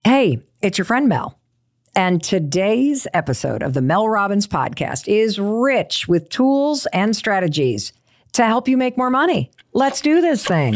Hey, it's your friend Mel. And today's episode of the Mel Robbins podcast is rich with tools and strategies to help you make more money. Let's do this thing.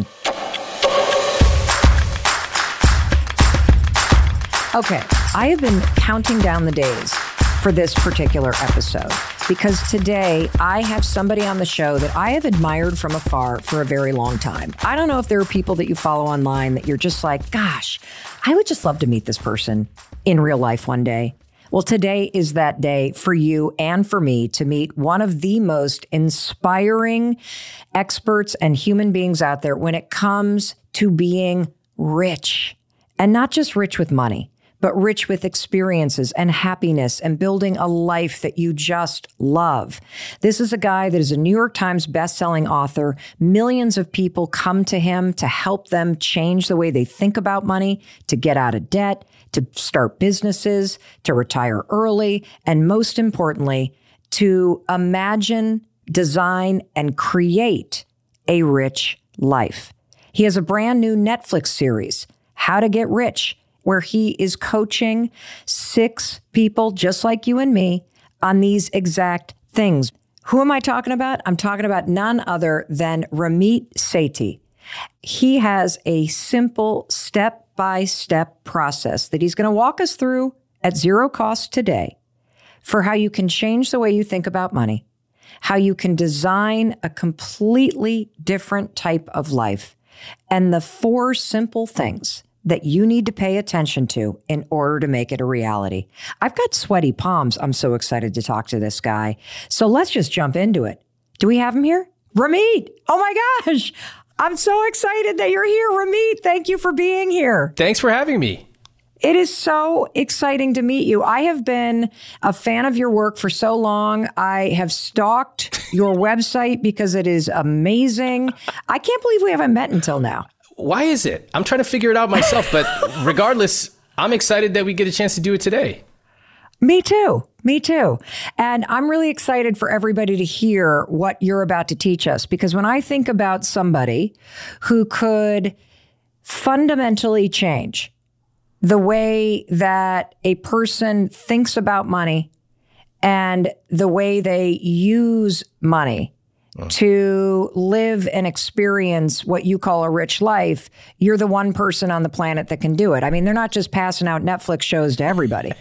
Okay, I have been counting down the days for this particular episode because today I have somebody on the show that I have admired from afar for a very long time. I don't know if there are people that you follow online that you're just like, gosh, I would just love to meet this person in real life one day. Well, today is that day for you and for me to meet one of the most inspiring experts and human beings out there when it comes to being rich. And not just rich with money, but rich with experiences and happiness and building a life that you just love. This is a guy that is a New York Times bestselling author. Millions of people come to him to help them change the way they think about money, to get out of debt, to start businesses, to retire early, and most importantly, to imagine, design, and create a rich life. He has a brand new Netflix series, How to Get Rich, where he is coaching 6 people just like you and me on these exact things. Who am I talking about? I'm talking about none other than Ramit Sethi. He has a simple step-by-step process that he's going to walk us through at zero cost today for how you can change the way you think about money, how you can design a completely different type of life, and the 4 simple things that you need to pay attention to in order to make it a reality. I've got sweaty palms. I'm so excited to talk to this guy. So let's just jump into it. Do we have him here? Ramit! Oh my gosh! I'm so excited that you're here, Ramit. Thank you for being here. Thanks for having me. It is so exciting to meet you. I have been a fan of your work for so long. I have stalked your website because it is amazing. I can't believe we haven't met until now. Why is it? I'm trying to figure it out myself, but regardless, I'm excited that we get a chance to do it today. Me too. Me too. And I'm really excited for everybody to hear what you're about to teach us, because when I think about somebody who could fundamentally change the way that a person thinks about money and the way they use money to live and experience what you call a rich life, you're the one person on the planet that can do it. I mean, they're not just passing out Netflix shows to everybody.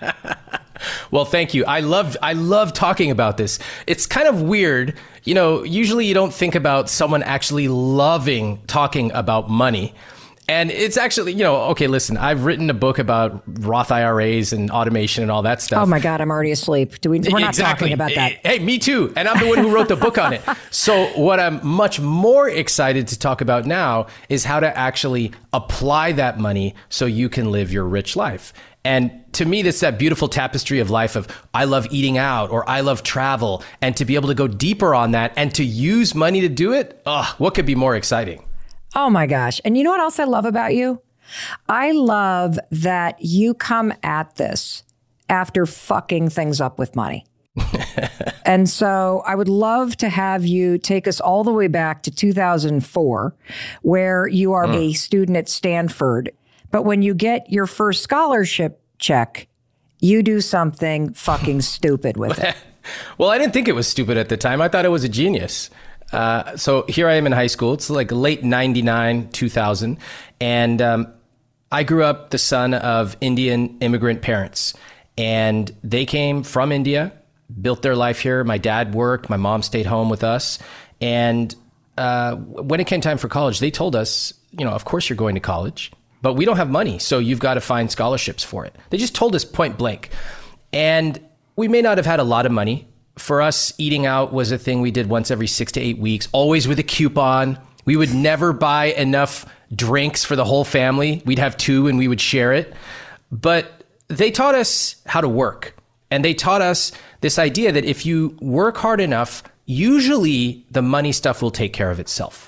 Well, thank you. I love talking about this. It's kind of weird. You know, usually you don't think about someone actually loving talking about money. And it's actually, okay, listen, I've written a book about Roth IRAs and automation and all that stuff. Oh my God, I'm already asleep. We're not talking about that. Hey, me too. And I'm the one who wrote the book on it. So what I'm much more excited to talk about now is how to actually apply that money so you can live your rich life. And to me, that's that beautiful tapestry of life of I love eating out or I love travel. And to be able to go deeper on that and to use money to do it, what could be more exciting? Oh my gosh. And you know what else I love about you? I love that you come at this after fucking things up with money. And so I would love to have you take us all the way back to 2004, where you are a student at Stanford. But when you get your first scholarship check, you do something fucking stupid with it. Well, I didn't think it was stupid at the time. I thought it was a genius. So here I am in high school. It's like late 99, 2000. And I grew up the son of Indian immigrant parents. And they came from India, built their life here. My dad worked. My mom stayed home with us. And when it came time for college, they told us, of course you're going to college, but we don't have money. So you've got to find scholarships for it. They just told us point blank. And we may not have had a lot of money. For us, eating out was a thing we did once every 6 to 8 weeks, always with a coupon. We would never buy enough drinks for the whole family. We'd have 2 and we would share it. But they taught us how to work. And they taught us this idea that if you work hard enough, usually the money stuff will take care of itself.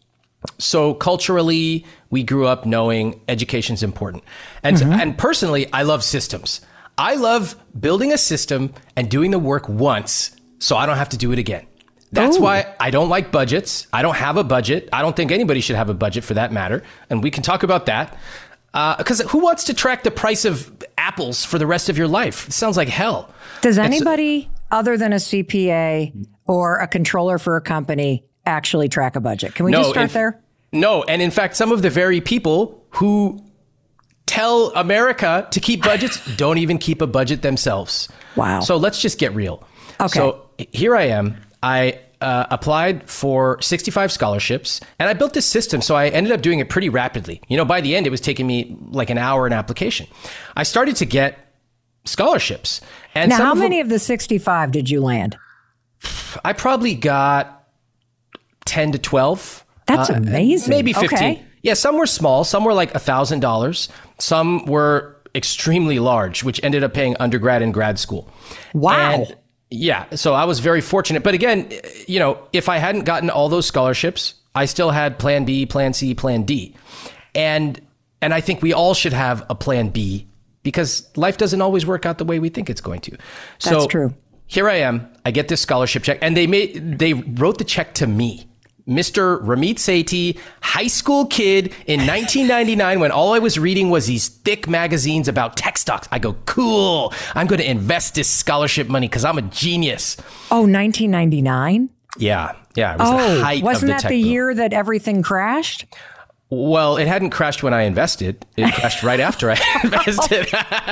So culturally, we grew up knowing education's important. And, and personally, I love systems. I love building a system and doing the work once so I don't have to do it again. That's why I don't like budgets. I don't have a budget. I don't think anybody should have a budget for that matter. And we can talk about that. Because who wants to track the price of apples for the rest of your life? It sounds like hell. Does anybody other than a CPA or a controller for a company actually track a budget? Can we just start there? No. And in fact, some of the very people who tell America to keep budgets don't even keep a budget themselves. Wow. So let's just get real. Okay. So here I am. I applied for 65 scholarships and I built this system. So I ended up doing it pretty rapidly. By the end, it was taking me like an hour an application. I started to get scholarships. And now, how many of the 65 did you land? I probably got 10 to 12. That's amazing. Maybe 15. Okay. Yeah, some were small. Some were like $1,000. Some were extremely large, which ended up paying undergrad and grad school. Wow. And yeah, so I was very fortunate. But again, if I hadn't gotten all those scholarships, I still had plan B, plan C, plan D. And I think we all should have a plan B because life doesn't always work out the way we think it's going to. That's true. Here I am. I get this scholarship check and they wrote the check to me. Mr. Ramit Sethi, high school kid in 1999 when all I was reading was these thick magazines about tech stocks. I go, cool. I'm going to invest this scholarship money because I'm a genius. Oh, 1999? Yeah. It was the height of the wasn't that tech the boom. year that everything crashed? Well, it hadn't crashed when I invested. It crashed right after I invested.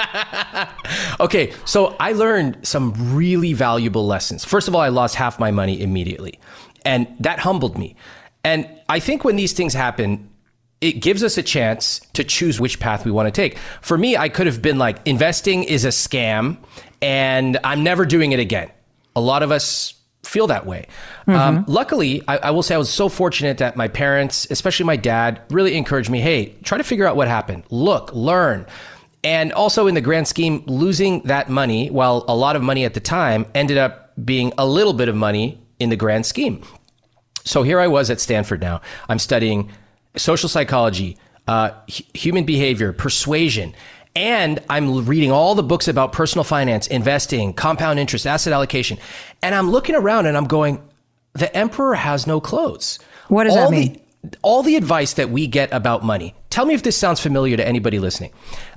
Okay, so I learned some really valuable lessons. First of all, I lost half my money immediately. And that humbled me. And I think when these things happen, it gives us a chance to choose which path we want to take. For me, I could have been like, investing is a scam and I'm never doing it again. A lot of us feel that way. Luckily, I will say I was so fortunate that my parents, especially my dad, really encouraged me, hey, try to figure out what happened. Look, learn. And also in the grand scheme, losing that money, while a lot of money at the time, ended up being a little bit of money in the grand scheme. So here I was at Stanford now. I'm studying social psychology, human behavior, persuasion, and I'm reading all the books about personal finance, investing, compound interest, asset allocation. And I'm looking around and I'm going, the emperor has no clothes. What does that mean? All the advice that we get about money. Tell me if this sounds familiar to anybody listening.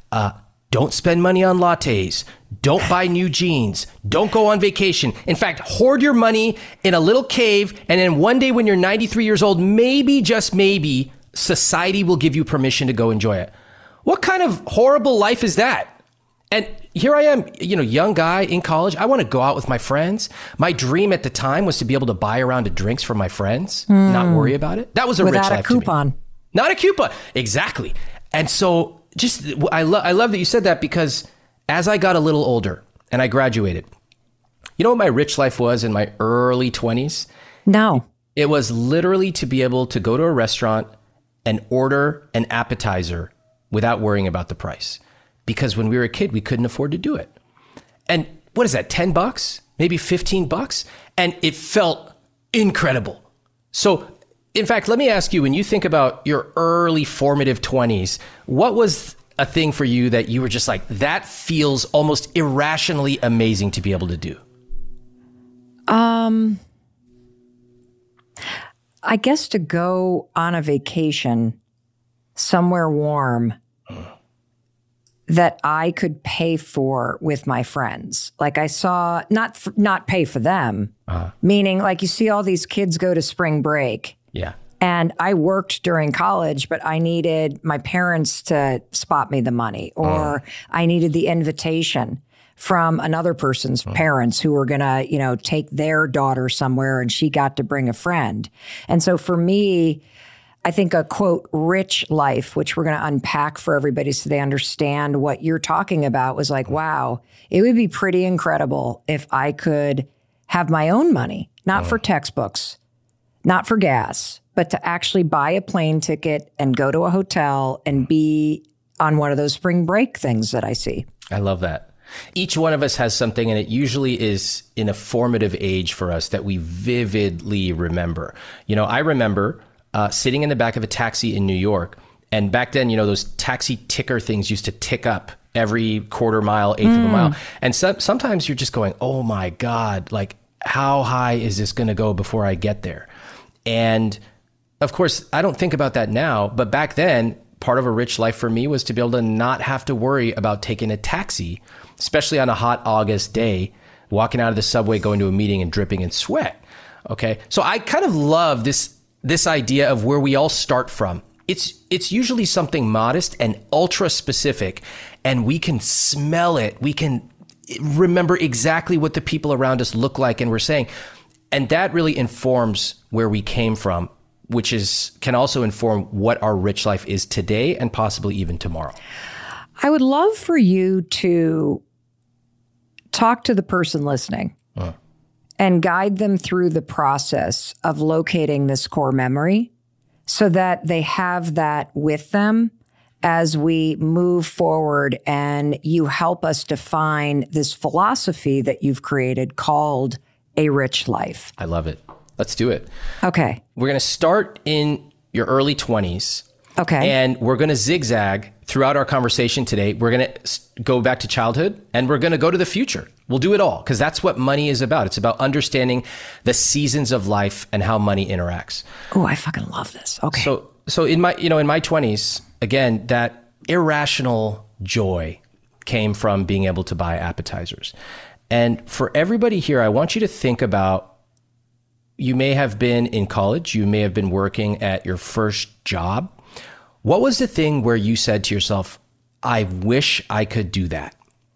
Don't spend money on lattes. Don't buy new jeans. Don't go on vacation. In fact, hoard your money in a little cave. And then one day when you're 93 years old, maybe, just maybe, society will give you permission to go enjoy it. What kind of horrible life is that? And here I am, young guy in college. I want to go out with my friends. My dream at the time was to be able to buy a round of drinks for my friends, not worry about it. That was a rich life to me. Without a coupon. Not a coupon. Exactly. And so I love that you said that because as I got a little older and I graduated, you know what my rich life was in my early 20s? No. It was literally to be able to go to a restaurant and order an appetizer without worrying about the price. Because when we were a kid, we couldn't afford to do it. And what is that, $10? Maybe $15? And it felt incredible. So in fact, let me ask you, when you think about your early formative 20s, what was a thing for you that you were just like, that feels almost irrationally amazing to be able to do? I guess to go on a vacation somewhere warm that I could pay for with my friends. Like I saw, not pay for them, meaning like you see all these kids go to spring break. Yeah. And I worked during college, but I needed my parents to spot me the money, or I needed the invitation from another person's parents who were going to, take their daughter somewhere and she got to bring a friend. And so for me, I think a quote, rich life, which we're going to unpack for everybody so they understand what you're talking about, was like, wow, it would be pretty incredible if I could have my own money, not for textbooks, not for gas, but to actually buy a plane ticket and go to a hotel and be on one of those spring break things that I see. I love that. Each one of us has something, and it usually is in a formative age for us that we vividly remember. I remember sitting in the back of a taxi in New York. And back then, those taxi ticker things used to tick up every quarter mile, eighth of a mile. And sometimes you're just going, oh my God, like how high is this going to go before I get there? And of course, I don't think about that now, but back then, part of a rich life for me was to be able to not have to worry about taking a taxi, especially on a hot August day, walking out of the subway, going to a meeting and dripping in sweat. Okay. So I kind of love this idea of where we all start from. It's usually something modest and ultra specific, and we can smell it. We can remember exactly what the people around us look like and we're saying. And that really informs where we came from, which can also inform what our rich life is today and possibly even tomorrow. I would love for you to talk to the person listening and guide them through the process of locating this core memory so that they have that with them as we move forward and you help us define this philosophy that you've created called a rich life. I love it. Let's do it. Okay. We're going to start in your early 20s. Okay. And we're going to zigzag throughout our conversation today. We're going to go back to childhood and we're going to go to the future. We'll do it all because that's what money is about. It's about understanding the seasons of life and how money interacts. Oh, I fucking love this. Okay. So in my 20s, again, that irrational joy came from being able to buy appetizers. And for everybody here, I want you to think about, you may have been in college, you may have been working at your first job. What was the thing where you said to yourself, I wish I could do that?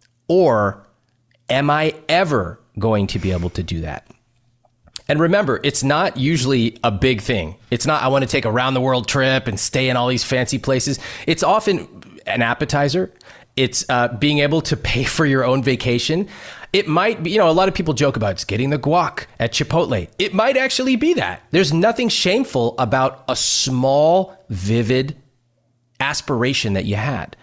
Or am I ever going to be able to do that? And remember, it's not usually a big thing. It's not, I want to take a round the world trip and stay in all these fancy places. It's often an appetizer. It's being able to pay for your own vacation. It might be, a lot of people joke about it's getting the guac at Chipotle. It might actually be that. There's nothing shameful about a small, vivid aspiration that you had.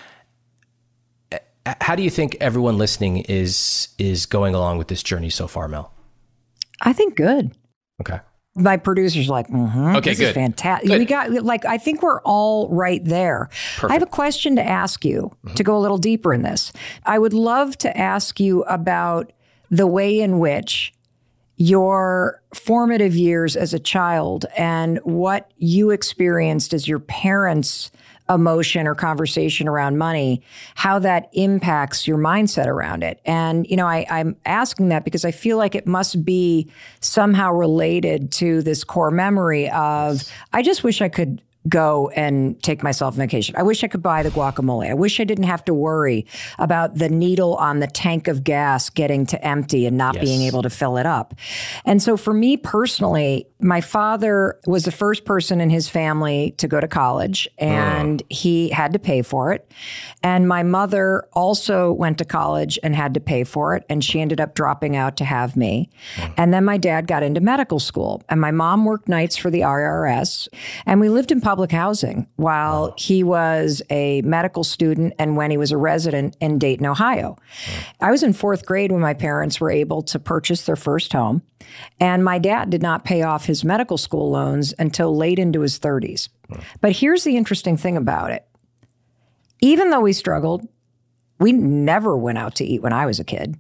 How do you think everyone listening is going along with this journey so far, Mel? I think good. Okay. My producer's like, okay, this good. is fantastic. Good. We got, I think we're all right there. Perfect. I have a question to ask you to go a little deeper in this. I would love to ask you about the way in which your formative years as a child and what you experienced as your parents' emotion or conversation around money, how that impacts your mindset around it. And, I'm asking that because I feel like it must be somehow related to this core memory of, I just wish I could go and take myself on vacation. I wish I could buy the guacamole. I wish I didn't have to worry about the needle on the tank of gas getting to empty and not being able to fill it up. And so for me personally, my father was the first person in his family to go to college and he had to pay for it. And my mother also went to college and had to pay for it. And she ended up dropping out to have me. And then my dad got into medical school and my mom worked nights for the IRS. And we lived in public housing while he was a medical student and when he was a resident in Dayton, Ohio. I was in fourth grade when my parents were able to purchase their first home. And my dad did not pay off his medical school loans until late into his 30s. But here's the interesting thing about it. Even though we struggled, we never went out to eat when I was a kid.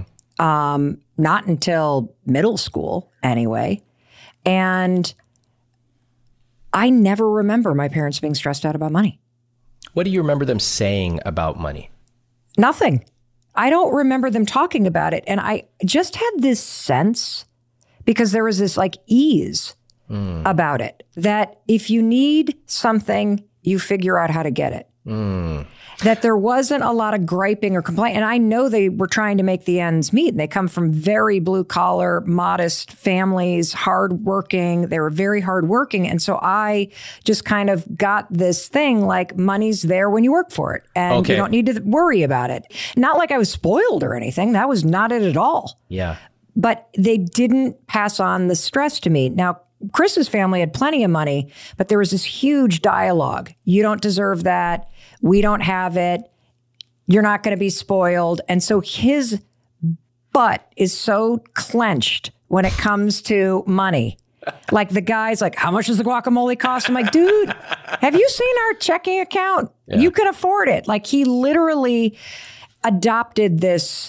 Not until middle school, anyway. And I never remember my parents being stressed out about money. What do you remember them saying about money? Nothing. I don't remember them talking about it. And I just had this sense, because there was this ease about it, that if you need something, you figure out how to get it. That there wasn't a lot of griping or complaining. And I know they were trying to make the ends meet. And they come from very blue collar, modest families, hardworking. They were very hardworking. And so I just kind of got this thing like money's there when you work for it. And you don't need to worry about it. Not like I was spoiled or anything. That was not it at all. Yeah. But they didn't pass on the stress to me. Now, Chris's family had plenty of money, but there was this huge dialogue. You don't deserve that. We don't have it. You're not going to be spoiled. And so his butt is so clenched when it comes to money. Like the guy's like, how much does the guacamole cost? I'm like, dude, have you seen our checking account? Yeah. You can afford it. Like he literally adopted this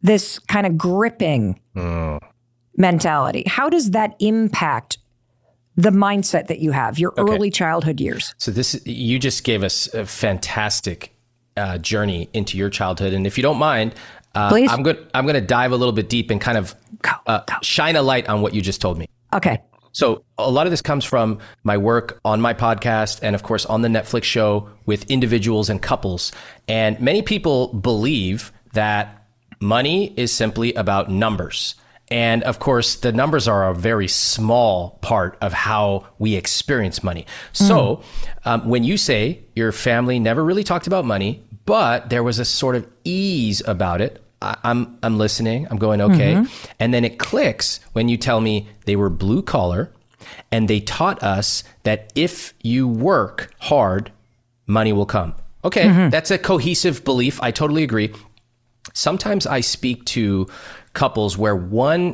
kind of gripping mentality. How does that impact the mindset that you have, your early childhood years. So you just gave us a fantastic journey into your childhood. And if you don't mind, please. I'm going to dive a little bit deep and kind of shine a light on what you just told me. Okay. So a lot of this comes from my work on my podcast and, of course, on the Netflix show with individuals and couples. And many people believe that money is simply about numbers. And, of course, the numbers are a very small part of how we experience money. So when you say your family never really talked about money, but there was a sort of ease about it, I'm listening. I'm going, okay. And then it clicks when you tell me they were blue collar and they taught us that if you work hard, money will come. Okay. That's a cohesive belief. I totally agree. Sometimes I speak to couples where one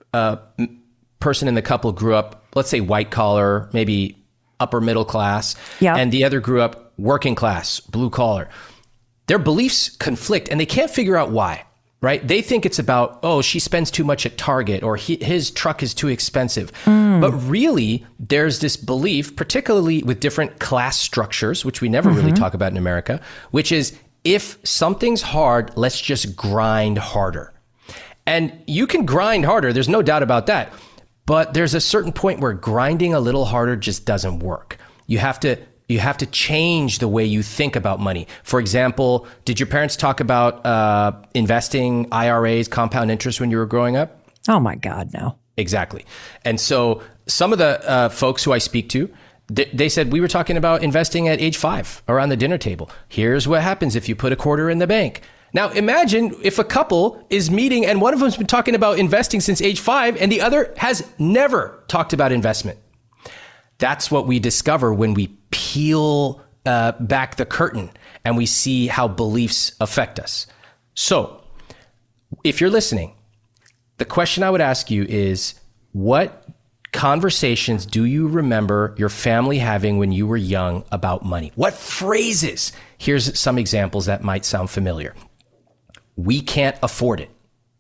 person in the couple grew up, let's say white collar, maybe upper middle class, and the other grew up working class, blue collar. Their beliefs conflict and they can't figure out why. Right? They think it's about, oh, she spends too much at Target or his truck is too expensive. But really, there's this belief, particularly with different class structures, which we never really talk about in America, which is if something's hard, let's just grind harder. And you can grind harder. There's no doubt about that. But there's a certain point where grinding a little harder just doesn't work. You have to change the way you think about money. For example, did your parents talk about investing, IRAs, compound interest when you were growing up? Oh my God, no. Exactly. And so some of the folks who I speak to, they said, we were talking about investing at age 5 around the dinner table. Here's what happens if you put a quarter in the bank. Now, imagine if a couple is meeting and one of them's been talking about investing since age 5 and the other has never talked about investment. That's what we discover when we peel back the curtain and we see how beliefs affect us. So if you're listening, the question I would ask you is, what conversations do you remember your family having when you were young about money? What phrases? Here's some examples that might sound familiar. We can't afford it.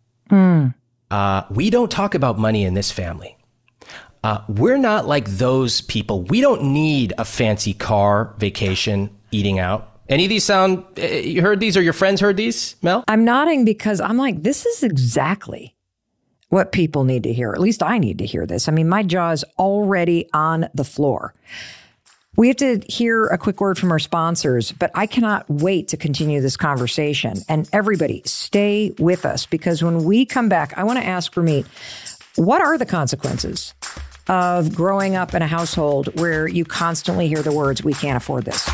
We don't talk about money in this family. We're not like those people. We don't need a fancy car, vacation, eating out. Any of these sound, you heard these or your friends heard these, Mel? I'm nodding because I'm like, this is exactly what people need to hear. At least I need to hear this. I mean, my jaw is already on the floor. We have to hear a quick word from our sponsors, but I cannot wait to continue this conversation. And everybody, stay with us because when we come back, I want to ask Ramit, what are the consequences of growing up in a household where you constantly hear the words, we can't afford this?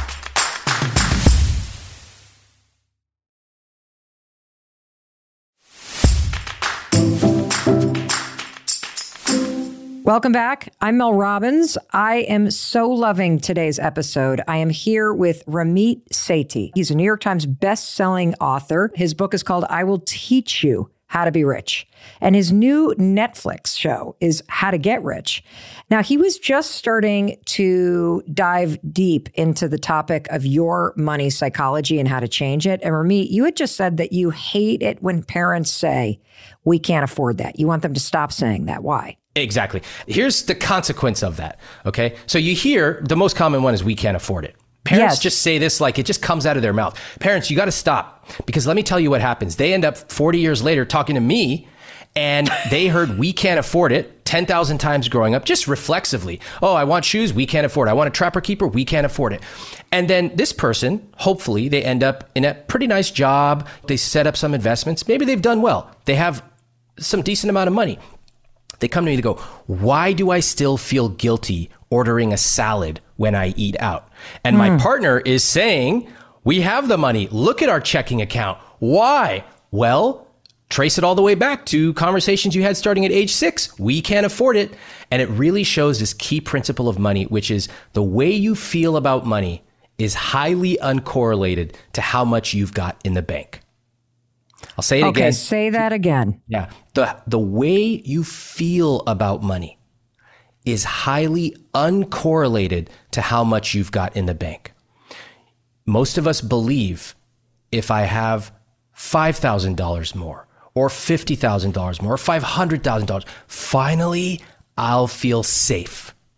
Welcome back. I'm Mel Robbins. I am so loving today's episode. I am here with Ramit Sethi. He's a New York Times best-selling author. His book is called I Will Teach You How to Be Rich. And his new Netflix show is How to Get Rich. Now, he was just starting to dive deep into the topic of your money psychology and how to change it. And Ramit, you had just said that you hate it when parents say, we can't afford that. You want them to stop saying that. Why? Exactly. Here's the consequence of that. Okay. So you hear the most common one is we can't afford it. Parents just say this like it just comes out of their mouth. Parents, you got to stop because let me tell you what happens. They end up 40 years later talking to me and they heard we can't afford it 10,000 times growing up, just reflexively. Oh, I want shoes. We can't afford it. I want a trapper keeper. We can't afford it. And then this person, hopefully they end up in a pretty nice job. They set up some investments. Maybe they've done well. They have some decent amount of money. They come to me to go, why do I still feel guilty ordering a salad when I eat out? And my partner is saying, we have the money. Look at our checking account. Why? Well, trace it all the way back to conversations you had starting at age 6. We can't afford it. And it really shows this key principle of money, which is the way you feel about money is highly uncorrelated to how much you've got in the bank. I'll say it again. Okay, say that again. Yeah. The way you feel about money is highly uncorrelated to how much you've got in the bank. Most of us believe if I have $5,000 more or $50,000 more or $500,000, finally I'll feel safe.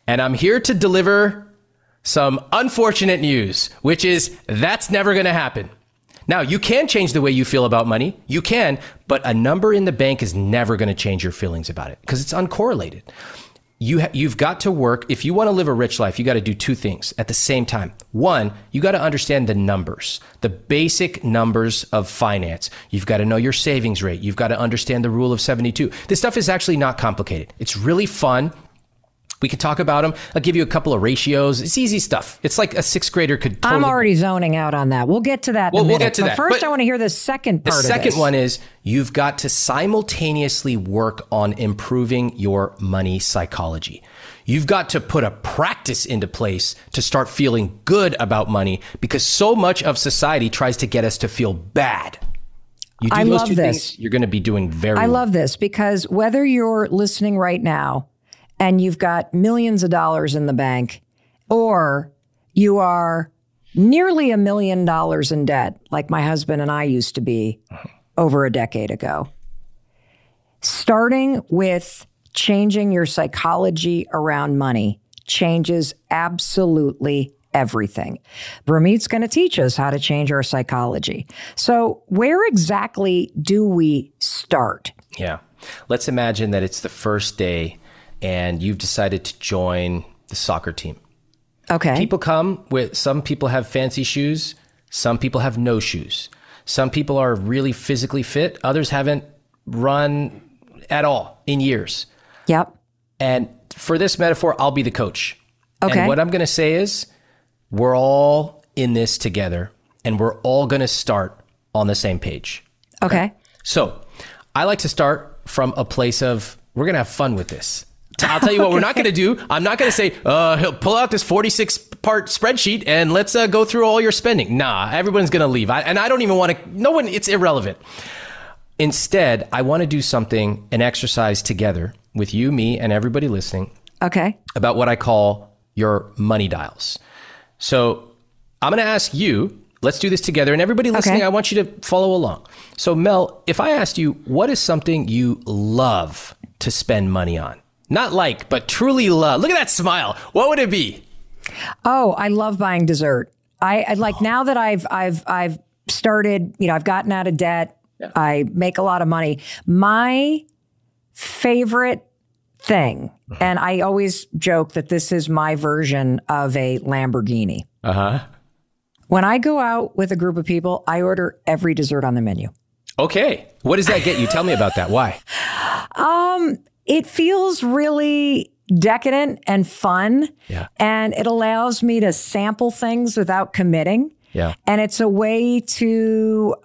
And I'm here to deliver some unfortunate news, which is that's never going to happen. Now, you can change the way you feel about money. You can, but a number in the bank is never going to change your feelings about it because it's uncorrelated. You've got to work. If you want to live a rich life, you got to do two things at the same time. One, you got to understand the numbers, the basic numbers of finance. You've got to know your savings rate. You've got to understand the rule of 72. This stuff is actually not complicated. It's really fun. We could talk about them. I'll give you a couple of ratios. It's easy stuff. It's like a sixth grader could totally... I'm already zoning out on that. We'll get to that in a minute. We'll get to but that. First, I want to hear the second part of this. The second one is you've got to simultaneously work on improving your money psychology. You've got to put a practice into place to start feeling good about money because so much of society tries to get us to feel bad. You do those two things, you're going to be doing very well. I love this because whether you're listening right now and you've got millions of dollars in the bank, or you are nearly $1 million in debt, like my husband and I used to be over a decade ago. Starting with changing your psychology around money changes absolutely everything. Bramit's going to teach us how to change our psychology. So where exactly do we start? Yeah. Let's imagine that it's the first day and you've decided to join the soccer team. Okay. People come with, some people have fancy shoes. Some people have no shoes. Some people are really physically fit. Others haven't run at all in years. Yep. And for this metaphor, I'll be the coach. Okay. And what I'm going to say is we're all in this together and we're all going to start on the same page. Okay. So I like to start from a place of we're going to have fun with this. I'll tell you what we're not going to do. I'm not going to say, pull out this 46-part spreadsheet and let's go through all your spending. Nah, everyone's going to leave. And I don't even want to, no one, it's irrelevant. Instead, I want to do something, an exercise together with you, me, and everybody listening. Okay. About what I call your money dials. So I'm going to ask you, let's do this together. And everybody listening, okay. I want you to follow along. So Mel, if I asked you, what is something you love to spend money on? Not like, but truly love. Look at that smile. What would it be? Oh, I love buying dessert. I like now that I've started, I've gotten out of debt. Yeah. I make a lot of money. My favorite thing, and I always joke that this is my version of a Lamborghini. Uh-huh. When I go out with a group of people, I order every dessert on the menu. Okay. What does that get you? Tell me about that. Why? It feels really decadent and fun. Yeah. And it allows me to sample things without committing. Yeah. And it's a way to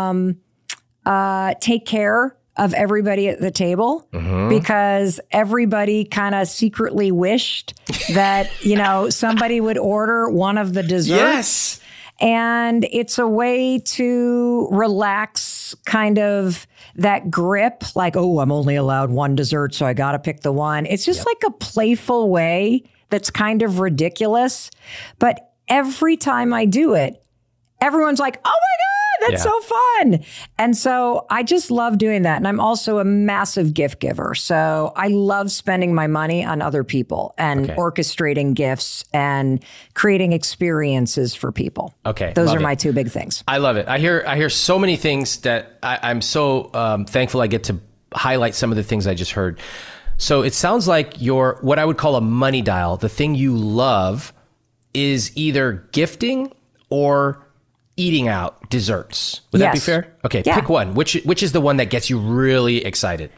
take care of everybody at the table because everybody kind of secretly wished that, somebody would order one of the desserts. Yes. And it's a way to relax kind of that grip, like, oh, I'm only allowed one dessert, so I got to pick the one. It's just like a playful way that's kind of ridiculous. But every time I do it, everyone's like, oh my God, that's so fun. And so I just love doing that. And I'm also a massive gift giver. So I love spending my money on other people and orchestrating gifts and creating experiences for people. Okay. Those are my two big things. I love it. I hear so many things that I'm so thankful I get to highlight some of the things I just heard. So it sounds like your, what I would call a money dial, the thing you love is either gifting or eating out desserts. Would that be fair? Okay, pick one. Which is the one that gets you really excited?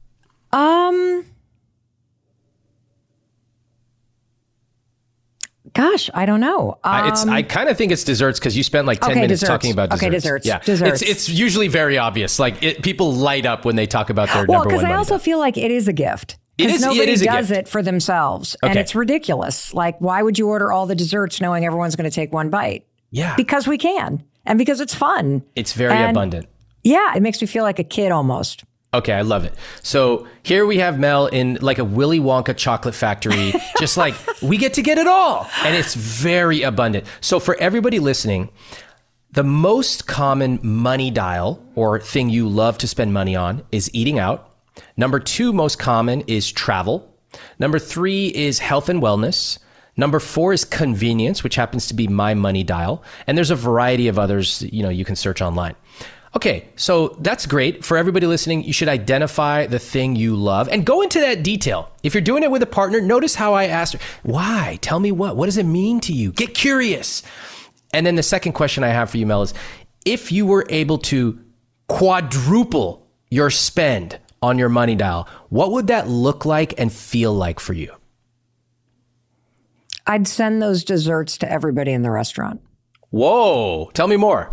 Gosh, I don't know. I kind of think it's desserts because you spent like 10 minutes talking about desserts. Okay, desserts. Yeah, desserts. It's usually very obvious. Like people light up when they talk about their number one. Well, because I also feel like it is a gift. Because nobody does it for themselves. Okay. And it's ridiculous. Like, why would you order all the desserts knowing everyone's going to take one bite? Yeah. Because we can. And because it's fun. It's very abundant. Yeah. It makes me feel like a kid almost. Okay. I love it. So here we have Mel in like a Willy Wonka chocolate factory. Just like we get to get it all. And it's very abundant. So for everybody listening, the most common money dial or thing you love to spend money on is eating out. Number 2 most common is travel. Number 3 is health and wellness. Number 4 is convenience, which happens to be My Money Dial. And there's a variety of others, you can search online. Okay, so that's great. For everybody listening, you should identify the thing you love and go into that detail. If you're doing it with a partner, notice how I asked her, why? Tell me what? What does it mean to you? Get curious. And then the second question I have for you, Mel, is if you were able to quadruple your spend on your money dial, what would that look like and feel like for you? I'd send those desserts to everybody in the restaurant. Whoa, tell me more.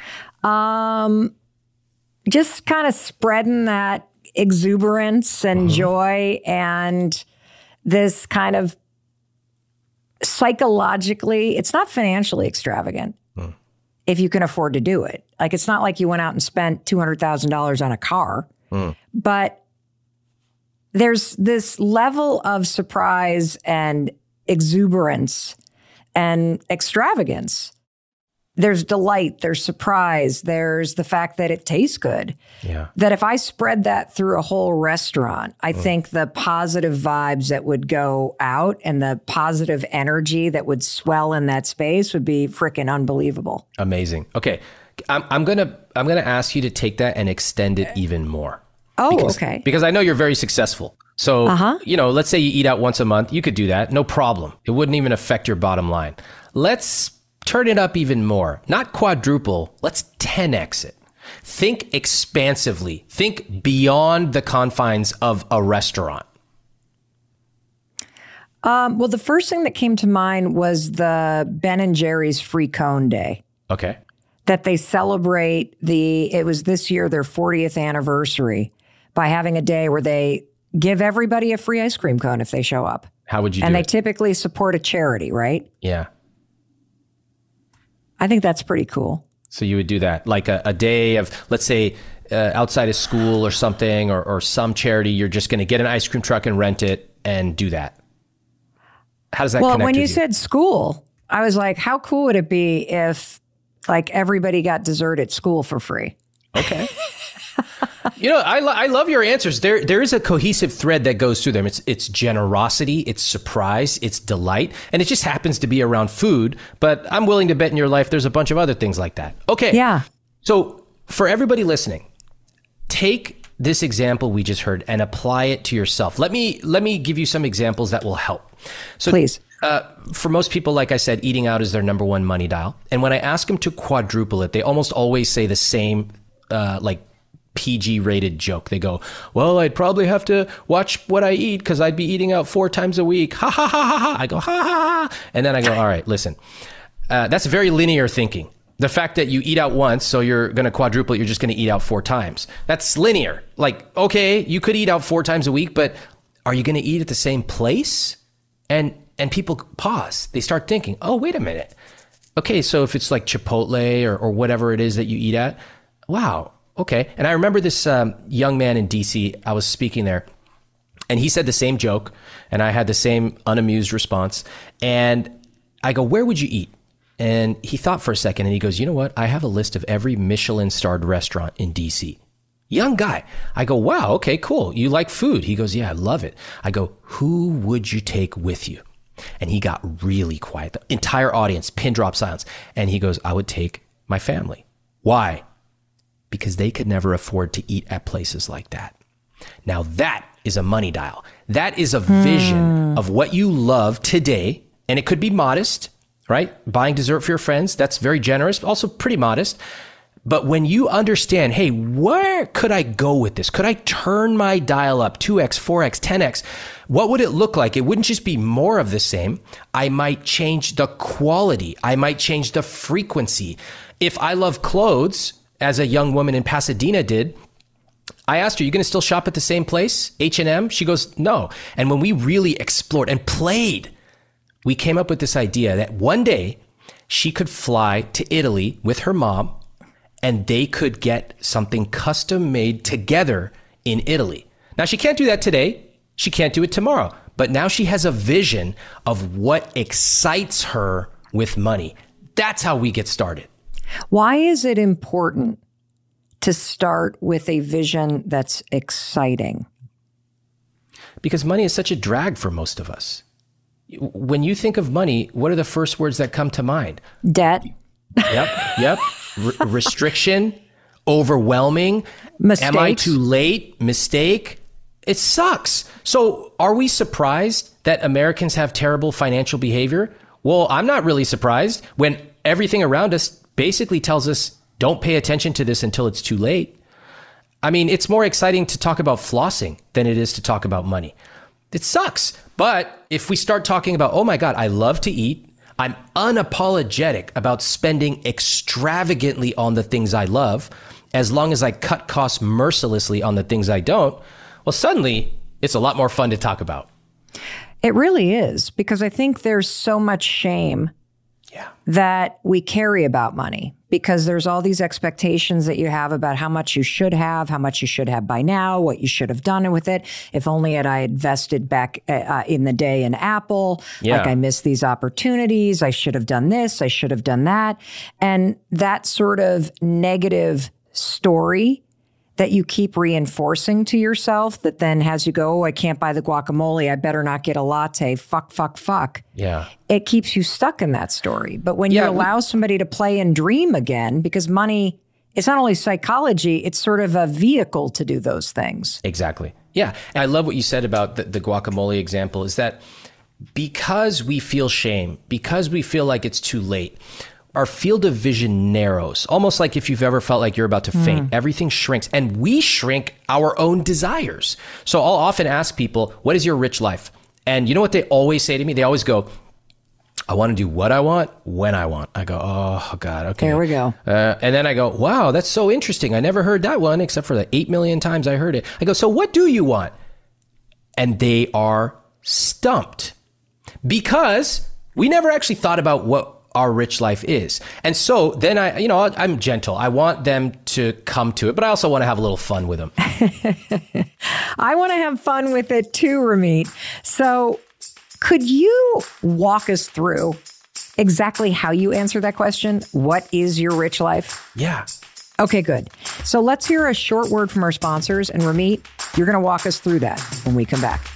Just kind of spreading that exuberance and joy and this kind of psychologically, it's not financially extravagant if you can afford to do it. Like, it's not like you went out and spent $200,000 on a car, but there's this level of surprise and exuberance and extravagance. There's delight, there's surprise, there's the fact that it tastes good. Yeah. That if I spread that through a whole restaurant, I think the positive vibes that would go out and the positive energy that would swell in that space would be freaking unbelievable. Amazing. Okay. I'm gonna ask you to take that and extend it even more. Oh, okay. Because I know you're very successful. So, let's say you eat out once a month. You could do that. No problem. It wouldn't even affect your bottom line. Let's turn it up even more. Not quadruple. Let's 10x it. Think expansively. Think beyond the confines of a restaurant. Well, the first thing that came to mind was the Ben and Jerry's Free Cone Day. Okay. That they celebrate it was this year their 40th anniversary by having a day where they give everybody a free ice cream cone if they show up. How would you do it? And they typically support a charity, right? Yeah. I think that's pretty cool. So you would do that, like a day of, let's say, outside of school or something, or some charity, you're just going to get an ice cream truck and rent it and do that. How does that connect when with you said school, I was like, how cool would it be if like everybody got dessert at school for free? Okay. I love your answers. There is a cohesive thread that goes through them. It's generosity, it's surprise, it's delight, and it just happens to be around food. But I'm willing to bet in your life there's a bunch of other things like that. Okay. Yeah. So for everybody listening, take this example we just heard and apply it to yourself. Let me give you some examples that will help. So please. For most people, like I said, eating out is their number one money dial. And when I ask them to quadruple it, they almost always say the same, PG rated joke. They go, well, I'd probably have to watch what I eat because I'd be eating out 4 times a week. Ha ha ha ha ha. I go, ha ha ha. And then I go, all right, listen, that's very linear thinking. The fact that you eat out once, so you're going to quadruple it, you're just going to eat out 4 times. That's linear. Like, okay, you could eat out 4 times a week, but are you going to eat at the same place? And people pause. They start thinking, oh, wait a minute. Okay, so if it's like Chipotle or whatever it is that you eat at, wow. Okay. And I remember this young man in DC, I was speaking there, and he said the same joke, and I had the same unamused response. And I go, where would you eat? And he thought for a second, and he goes, you know what? I have a list of every Michelin-starred restaurant in DC. Young guy. I go, wow, okay, cool. You like food? He goes, yeah, I love it. I go, who would you take with you? And he got really quiet. The entire audience, pin drop silence. And he goes, I would take my family. Why? Because they could never afford to eat at places like that. Now that is a money dial. That is a vision of what you love today. And it could be modest, right? Buying dessert for your friends, that's very generous, also pretty modest. But when you understand, hey, where could I go with this? Could I turn my dial up 2x, 4x, 10x? What would it look like? It wouldn't just be more of the same. I might change the quality. I might change the frequency. If I love clothes, as a young woman in Pasadena did, I asked her, you going to still shop at the same place, H&M? She goes, no. And when we really explored and played, we came up with this idea that one day she could fly to Italy with her mom and they could get something custom made together in Italy. Now, she can't do that today. She can't do it tomorrow. But now she has a vision of what excites her with money. That's how we get started. Why is it important to start with a vision that's exciting? Because money is such a drag for most of us. When you think of money, what are the first words that come to mind? Debt. Yep. Restriction, overwhelming. Mistakes. Am I too late? Mistake. It sucks. So are we surprised that Americans have terrible financial behavior? Well, I'm not really surprised when everything around us basically tells us, don't pay attention to this until it's too late. I mean, it's more exciting to talk about flossing than it is to talk about money. It sucks. But if we start talking about, oh my God, I love to eat. I'm unapologetic about spending extravagantly on the things I love, as long as I cut costs mercilessly on the things I don't. Well, suddenly it's a lot more fun to talk about. It really is, because I think there's so much shame that we carry about money, because there's all these expectations that you have about how much you should have by now, what you should have done with it. If only I had invested back in the day in Apple, like I missed these opportunities. I should have done this. I should have done that. And that sort of negative story that you keep reinforcing to yourself that then has you go, oh, I can't buy the guacamole. I better not get a latte. Fuck. Yeah. It keeps you stuck in that story. But when you allow somebody to play and dream again, because money, it's not only psychology, it's sort of a vehicle to do those things. Exactly. Yeah. And I love what you said about the guacamole example, is that because we feel shame, because we feel like it's too late, our field of vision narrows, almost like if you've ever felt like you're about to faint. Everything shrinks, and we shrink our own desires. So I'll often ask people, what is your rich life? And you know what they always say to me? They always go, I want to do what I want, when I want. I go, oh God, okay. There we go. And then I go, wow, that's so interesting. I never heard that one except for the 8 million times I heard it. I go, so what do you want? And they are stumped, because we never actually thought about what our rich life is. And so then I'm gentle. I want them to come to it, but I also want to have a little fun with them. I want to have fun with it too, Ramit. So could you walk us through exactly how you answer that question? What is your rich life? Yeah. Okay, good. So let's hear a short word from our sponsors. And Ramit, you're going to walk us through that when we come back.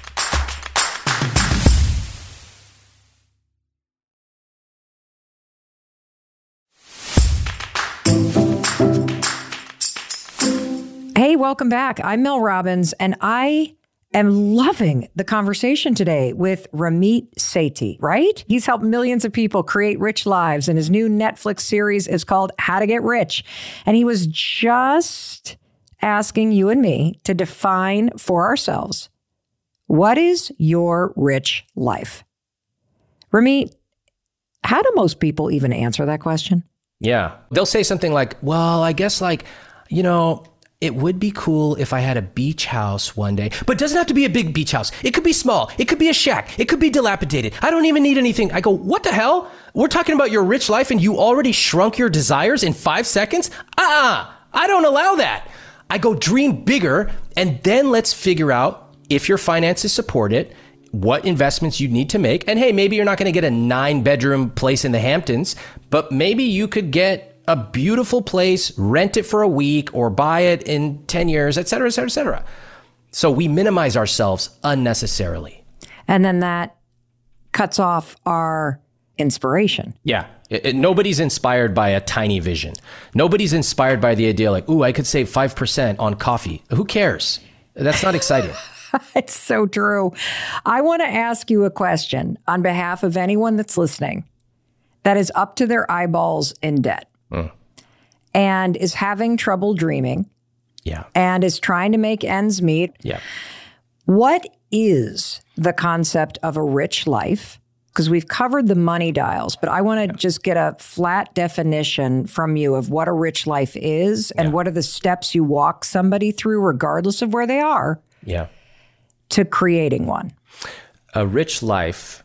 Hey, welcome back. I'm Mel Robbins, and I am loving the conversation today with Ramit Sethi, right? He's helped millions of people create rich lives, and his new Netflix series is called How to Get Rich. And he was just asking you and me to define for ourselves, what is your rich life? Ramit, how do most people even answer that question? Yeah. They'll say something like, well, I guess it would be cool if I had a beach house one day, but it doesn't have to be a big beach house. It could be small. It could be a shack. It could be dilapidated. I don't even need anything. I go, what the hell? We're talking about your rich life and you already shrunk your desires in 5 seconds? I don't allow that. I go, dream bigger, and then let's figure out if your finances support it, what investments you need to make. And hey, maybe you're not going to get a 9-bedroom place in the Hamptons, but maybe you could get a beautiful place, rent it for a week, or buy it in 10 years, et cetera, et cetera, et cetera. So we minimize ourselves unnecessarily. And then that cuts off our inspiration. Yeah. Nobody's inspired by a tiny vision. Nobody's inspired by the idea like, ooh, I could save 5% on coffee. Who cares? That's not exciting. It's so true. I want to ask you a question on behalf of anyone that's listening that is up to their eyeballs in debt. And is having trouble dreaming. Yeah. And is trying to make ends meet. Yeah. What is the concept of a rich life? Because we've covered the money dials, but I want to just get a flat definition from you of what a rich life is and what are the steps you walk somebody through, regardless of where they are, to creating one. A rich life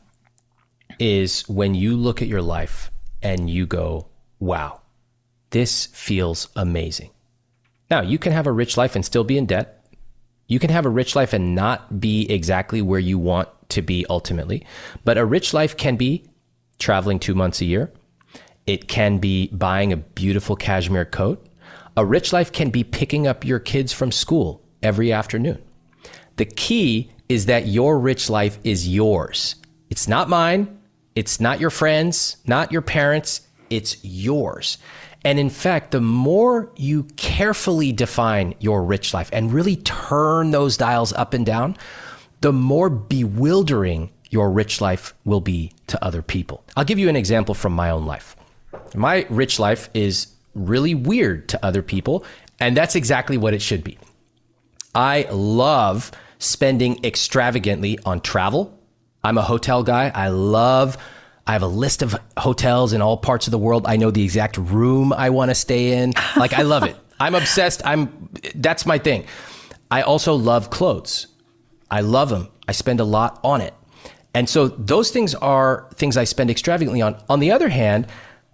is when you look at your life and you go, wow, this feels amazing. Now, you can have a rich life and still be in debt. You can have a rich life and not be exactly where you want to be ultimately. But a rich life can be traveling 2 months a year. It can be buying a beautiful cashmere coat. A rich life can be picking up your kids from school every afternoon. The key is that your rich life is yours. It's not mine. It's not your friends, not your parents. It's yours. And in fact, the more you carefully define your rich life and really turn those dials up and down, the more bewildering your rich life will be to other people. I'll give you an example from my own life. My rich life is really weird to other people, and that's exactly what it should be. I love spending extravagantly on travel. I'm a hotel guy. I have a list of hotels in all parts of the world. I know the exact room I want to stay in. Like, I love it. I'm obsessed. That's my thing. I also love clothes. I love them. I spend a lot on it. And so those things are things I spend extravagantly on. On the other hand,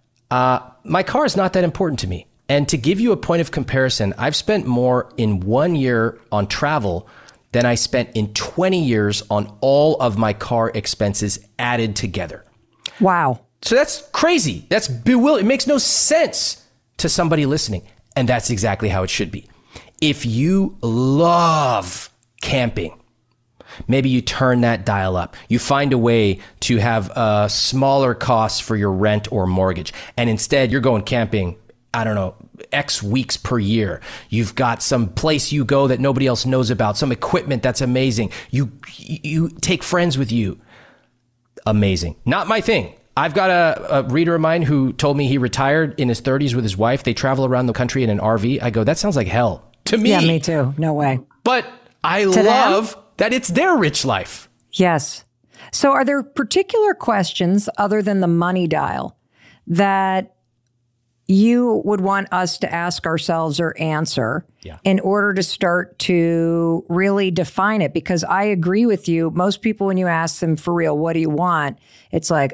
my car is not that important to me. And to give you a point of comparison, I've spent more in 1 year on travel than I spent in 20 years on all of my car expenses added together. Wow. So that's crazy. That's bewildering. It makes no sense to somebody listening. And that's exactly how it should be. If you love camping, maybe you turn that dial up. You find a way to have smaller costs for your rent or mortgage. And instead, you're going camping, I don't know, X weeks per year. You've got some place you go that nobody else knows about, some equipment that's amazing. You take friends with you. Amazing. Not my thing. I've got a reader of mine who told me he retired in his 30s with his wife. They travel around the country in an RV. I go, that sounds like hell to me. Yeah, me too. No way. But I love that it's their rich life. Yes. So are there particular questions other than the money dial that you would want us to ask ourselves or answer in order to start to really define it? Because I agree with you. Most people, when you ask them for real, what do you want? It's like,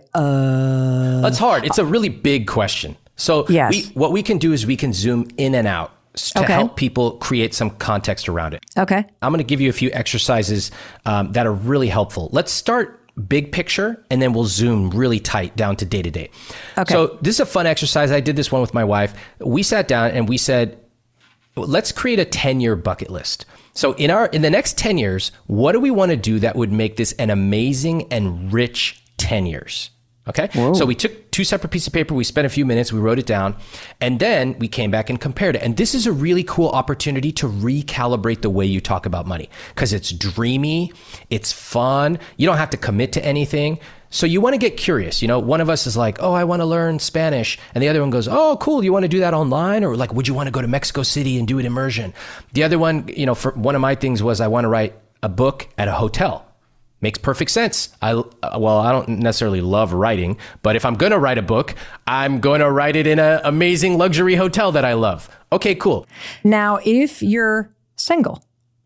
That's hard. It's a really big question. So what we can do is we can zoom in and out to help people create some context around it. Okay. I'm going to give you a few exercises that are really helpful. Let's start big picture, and then we'll zoom really tight down to day to day. Okay. So this is a fun exercise. I did this one with my wife. We sat down and we said, let's create a 10-year bucket list. So in the next 10 years, what do we want to do that would make this an amazing and rich 10 years? Okay. Whoa. So we took two separate pieces of paper. We spent a few minutes. We wrote it down. And then we came back and compared it. And this is a really cool opportunity to recalibrate the way you talk about money, because it's dreamy. It's fun. You don't have to commit to anything. So you want to get curious. You know, one of us is like, oh, I want to learn Spanish. And the other one goes, oh, cool. You want to do that online? Or like, would you want to go to Mexico City and do it immersion? The other one, you know, for one of my things was I want to write a book at a hotel. Makes perfect sense. I don't necessarily love writing, but if I'm going to write a book, I'm going to write it in an amazing luxury hotel that I love. Okay, cool. Now, if you're single,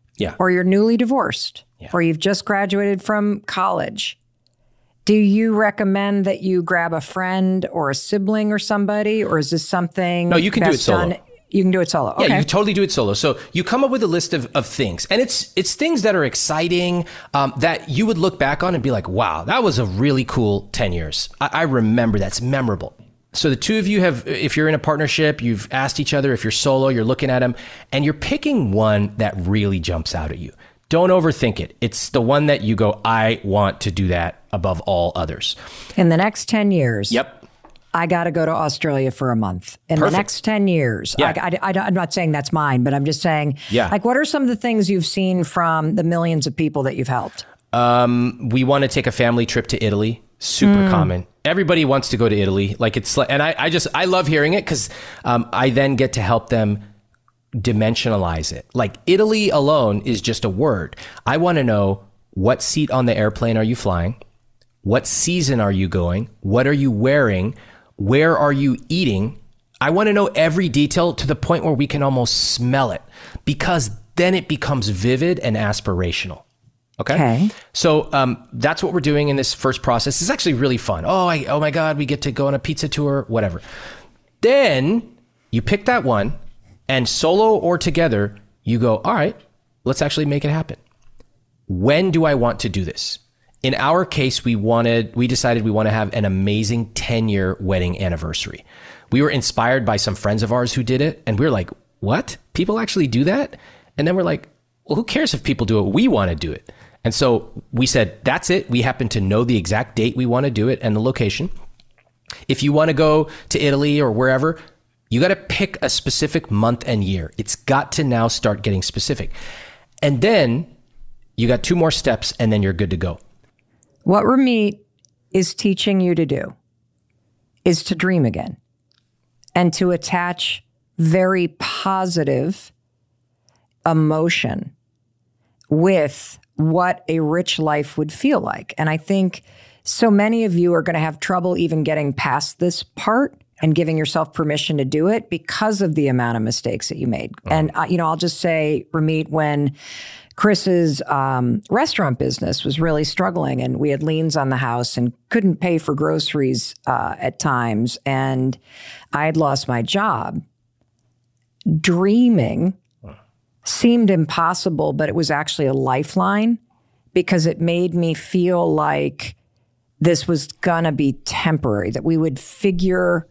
or you're newly divorced, or you've just graduated from college, do you recommend that you grab a friend or a sibling or somebody, or is this something? No, you can do it solo. You can do it solo. Okay. Yeah, you totally do it solo. So you come up with a list of things, and it's things that are exciting, that you would look back on and be like, wow, that was a really cool 10 years. I remember that's memorable. So the two of you have, if you're in a partnership, you've asked each other. If you're solo, you're looking at them and you're picking one that really jumps out at you. Don't overthink it. It's the one that you go, I want to do that above all others. In the next 10 years. Yep. I got to go to Australia for a month. In the next 10 years, I'm not saying that's mine, but I'm just saying, like, what are some of the things you've seen from the millions of people that you've helped? We want to take a family trip to Italy. Super common. Everybody wants to go to Italy. Like, it's like, and I love hearing it because I then get to help them dimensionalize it. Like, Italy alone is just a word. I want to know, what seat on the airplane are you flying? What season are you going? What are you wearing? Where are you eating? I want to know every detail to the point where we can almost smell it, because then it becomes vivid and aspirational. Okay. So that's what we're doing in this first process. It's actually really fun. Oh my God, we get to go on a pizza tour, whatever. Then you pick that one, and solo or together, you go, all right, let's actually make it happen. When do I want to do this? In our case, we decided we want to have an amazing 10-year wedding anniversary. We were inspired by some friends of ours who did it, and we were like, what? People actually do that? And then we're like, well, who cares if people do it? We want to do it. And so we said, that's it. We happen to know the exact date we want to do it and the location. If you want to go to Italy or wherever, you got to pick a specific month and year. It's got to now start getting specific. And then you got 2 more steps and then you're good to go. What Ramit is teaching you to do is to dream again and to attach very positive emotion with what a rich life would feel like. And I think so many of you are going to have trouble even getting past this part and giving yourself permission to do it because of the amount of mistakes that you made. And, I'll just say, Ramit, when Chris's restaurant business was really struggling and we had liens on the house and couldn't pay for groceries at times, and I had lost my job, dreaming seemed impossible, but it was actually a lifeline because it made me feel like this was going to be temporary, that we would figure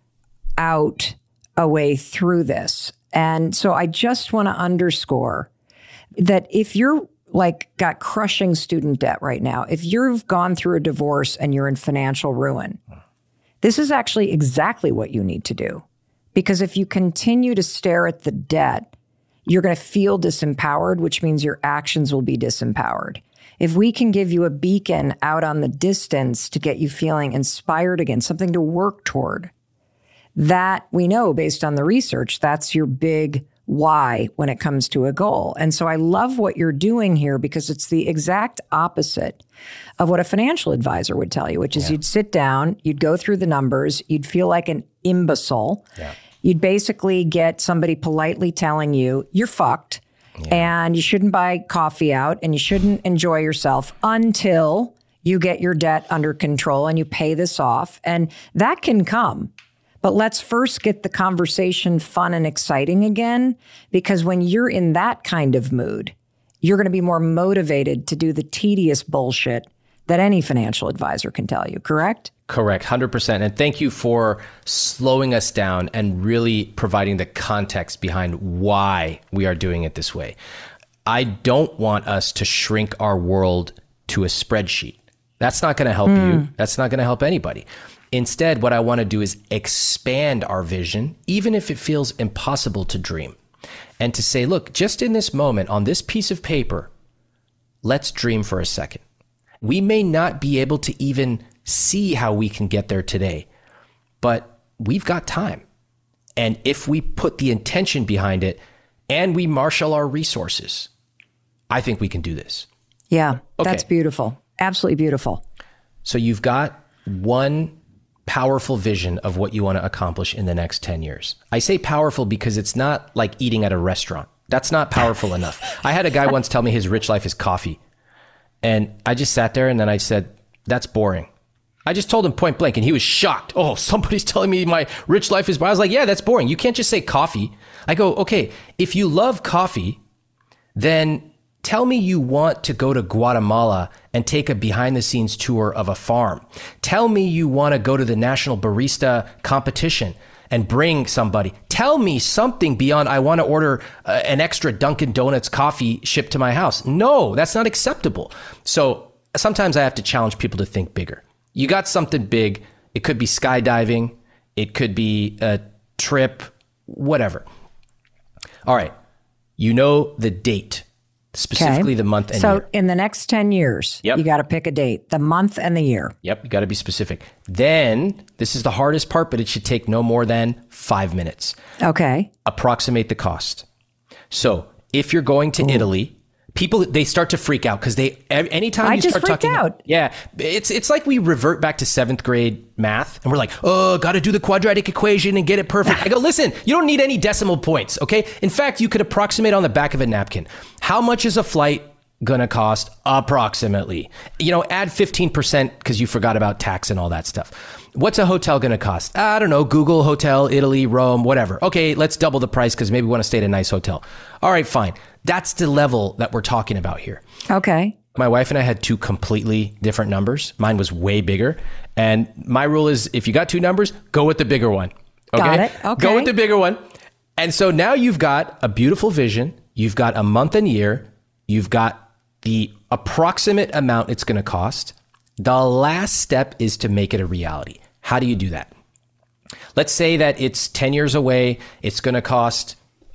out a way through this. And so I just want to underscore that if you're got crushing student debt right now, if you've gone through a divorce and you're in financial ruin, this is actually exactly what you need to do. Because if you continue to stare at the debt, you're going to feel disempowered, which means your actions will be disempowered. If we can give you a beacon out on the distance to get you feeling inspired again, something to work toward, that we know based on the research, that's your big why when it comes to a goal. And so I love what you're doing here because it's the exact opposite of what a financial advisor would tell you, which is you'd sit down, you'd go through the numbers, you'd feel like an imbecile. Yeah. You'd basically get somebody politely telling you, you're fucked, and you shouldn't buy coffee out, and you shouldn't enjoy yourself until you get your debt under control and you pay this off. And that can come. But let's first get the conversation fun and exciting again, because when you're in that kind of mood, you're going to be more motivated to do the tedious bullshit that any financial advisor can tell you, correct? Correct, 100%. And thank you for slowing us down and really providing the context behind why we are doing it this way. I don't want us to shrink our world to a spreadsheet. That's not going to help you. That's not going to help anybody. Instead, what I want to do is expand our vision, even if it feels impossible to dream. And to say, look, just in this moment, on this piece of paper, let's dream for a second. We may not be able to even see how we can get there today, but we've got time. And if we put the intention behind it and we marshal our resources, I think we can do this. Yeah, that's beautiful. Absolutely beautiful. So you've got one powerful vision of what you want to accomplish in the next 10 years. I say powerful because it's not like eating at a restaurant. That's not powerful enough. I had a guy once tell me his rich life is coffee. And I just sat there and then I said, that's boring. I just told him point blank and he was shocked. Oh, somebody's telling me my rich life is boring. I was like, yeah, that's boring. You can't just say coffee. I go, okay, if you love coffee, then tell me you want to go to Guatemala and take a behind the scenes tour of a farm. Tell me you want to go to the national barista competition and bring somebody. Tell me something beyond, I want to order an extra Dunkin' Donuts coffee shipped to my house. No, that's not acceptable. So sometimes I have to challenge people to think bigger. You got something big. It could be skydiving. It could be a trip, whatever. All right. You know the date, specifically the month and year. So in the next 10 years, you got to pick a date, the month and the year. Yep, you got to be specific. Then, this is the hardest part, but it should take no more than 5 minutes. Okay. Approximate the cost. So if you're going to Italy, people, they start to freak out because anytime you start talking, it's like we revert back to 7th grade math and we're like, oh, got to do the quadratic equation and get it perfect. I go, listen, you don't need any decimal points. Okay. In fact, you could approximate on the back of a napkin. How much is a flight going to cost approximately? Add 15% because you forgot about tax and all that stuff. What's a hotel going to cost? I don't know. Google hotel, Italy, Rome, whatever. Okay, let's double the price because maybe we want to stay at a nice hotel. All right, fine. That's the level that we're talking about here. Okay. My wife and I had 2 completely different numbers. Mine was way bigger. And my rule is if you got 2 numbers, go with the bigger one. Okay? Got it. Okay. Go with the bigger one. And so now you've got a beautiful vision. You've got a month and year. You've got the approximate amount it's going to cost. The last step is to make it a reality. How do you do that? Let's say that it's 10 years away. It's going to cost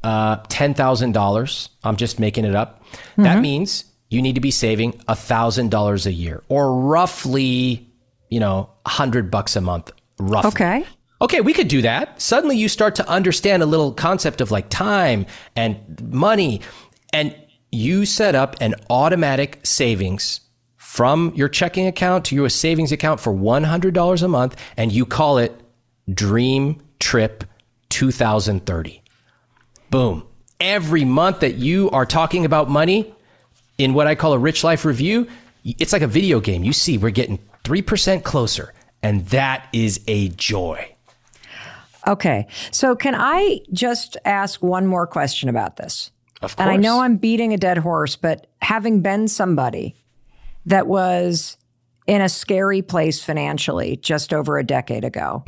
$10,000. I'm just making it up. That means you need to be saving $1,000 a year, or roughly, $100 a month, roughly. Okay, we could do that. Suddenly you start to understand a little concept of like time and money, and you set up an automatic savings from your checking account to your savings account for $100 a month, and you call it Dream Trip 2030. Boom. Every month that you are talking about money in what I call a Rich Life Review, it's like a video game. You see, we're getting 3% closer, and that is a joy. Okay. So can I just ask one more question about this? Of course. And I know I'm beating a dead horse, but having been somebody that was in a scary place financially just over a decade ago,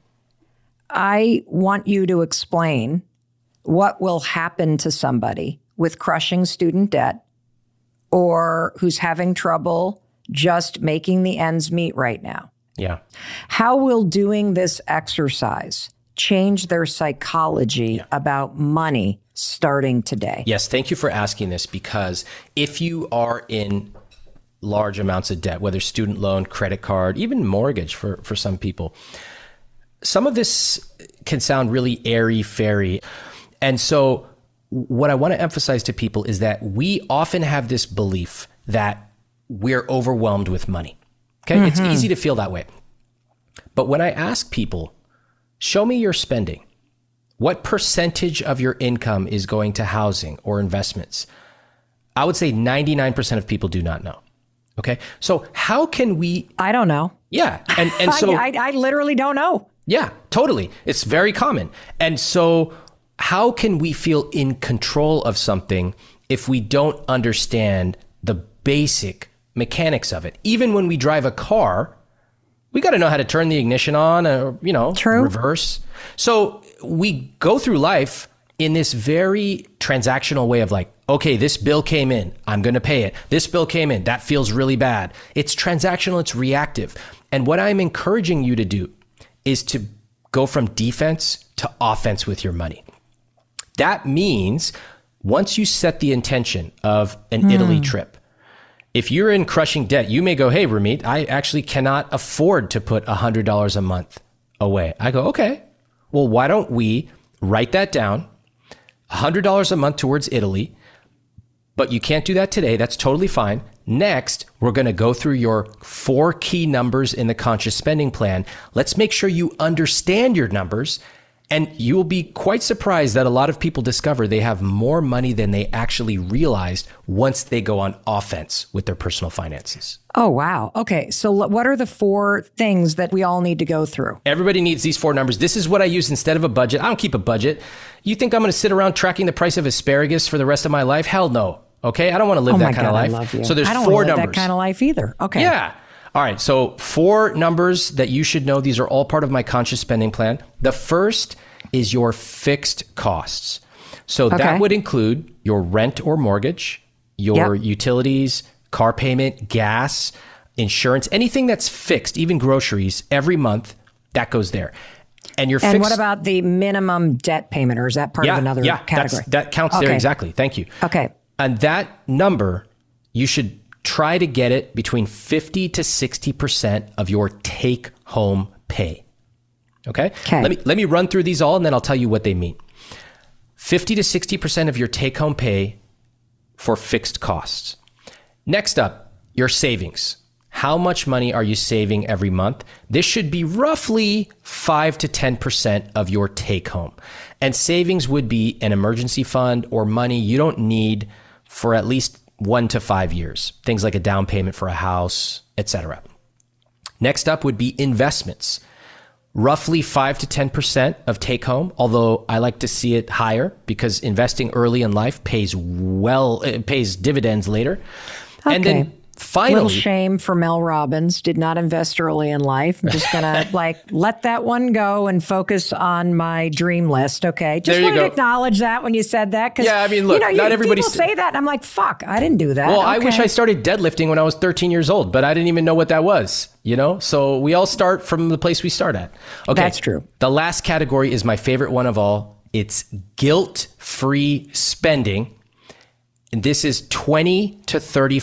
I want you to explain what will happen to somebody with crushing student debt or who's having trouble just making the ends meet right now. Yeah. How will doing this exercise change their psychology about money starting today? Yes, thank you for asking this, because if you are in large amounts of debt, whether student loan, credit card, even mortgage for some people, some of this can sound really airy-fairy. And so what I want to emphasize to people is that we often have this belief that we're overwhelmed with money. Okay, It's easy to feel that way. But when I ask people, show me your spending, what percentage of your income is going to housing or investments? I would say 99% of people do not know. Okay, so how can we? I don't know. Yeah, and so I literally don't know. Yeah, totally. It's very common. And so how can we feel in control of something if we don't understand the basic mechanics of it? Even when we drive a car, we got to know how to turn the ignition on or, True. Reverse. So we go through life in this very transactional way of like, okay, this bill came in, I'm going to pay it. This bill came in, that feels really bad. It's transactional, it's reactive. And what I'm encouraging you to do is to go from defense to offense with your money. That means once you set the intention of an Italy trip, if you're in crushing debt, you may go, hey, Ramit, I actually cannot afford to put $100 a month away. I go, okay, well, why don't we write that down, $100 a month towards Italy, but you can't do that today. That's totally fine. Next, we're going to go through your 4 key numbers in the conscious spending plan. Let's make sure you understand your numbers, and you will be quite surprised that a lot of people discover they have more money than they actually realized once they go on offense with their personal finances. Oh, wow. Okay. So what are the 4 things that we all need to go through? Everybody needs these 4 numbers. This is what I use instead of a budget. I don't keep a budget. You think I'm going to sit around tracking the price of asparagus for the rest of my life? Hell no. Okay, I don't want to live that kind of life. I love you. So there's I don't 4 want to live numbers. that kind of life either. Okay. Yeah. All right. So 4 numbers that you should know. These are all part of my conscious spending plan. The first is your fixed costs. So that would include your rent or mortgage, your utilities, car payment, gas, insurance, anything that's fixed, even groceries, every month, that goes there. And your what about the minimum debt payment, or is that part of another category? That counts there. Exactly. Thank you. Okay. And that number, you should try to get it between 50 to 60% of your take home pay. Okay? Let me run through these all, and then I'll tell you what they mean. 50 to 60% of your take home pay for fixed costs. Next up, your savings. How much money are you saving every month? This should be roughly 5 to 10% of your take home. And savings would be an emergency fund or money you don't need for at least 1 to 5 years. Things like a down payment for a house, etc. Next up would be investments. Roughly 5 to 10% of take home, although I like to see it higher because investing early in life pays dividends later. Okay. And then Little shame for Mel Robbins. Did not invest early in life. I'm just gonna let that one go and focus on my dream list. Okay, just wanted to acknowledge that when you said that. Yeah, I mean, look, not everybody people say that, and I'm like, fuck, I didn't do that. Well, okay. I wish I started deadlifting when I was 13 years old, but I didn't even know what that was. So we all start from the place we start at. Okay, that's true. The last category is my favorite one of all. It's guilt-free spending. And this is 20 to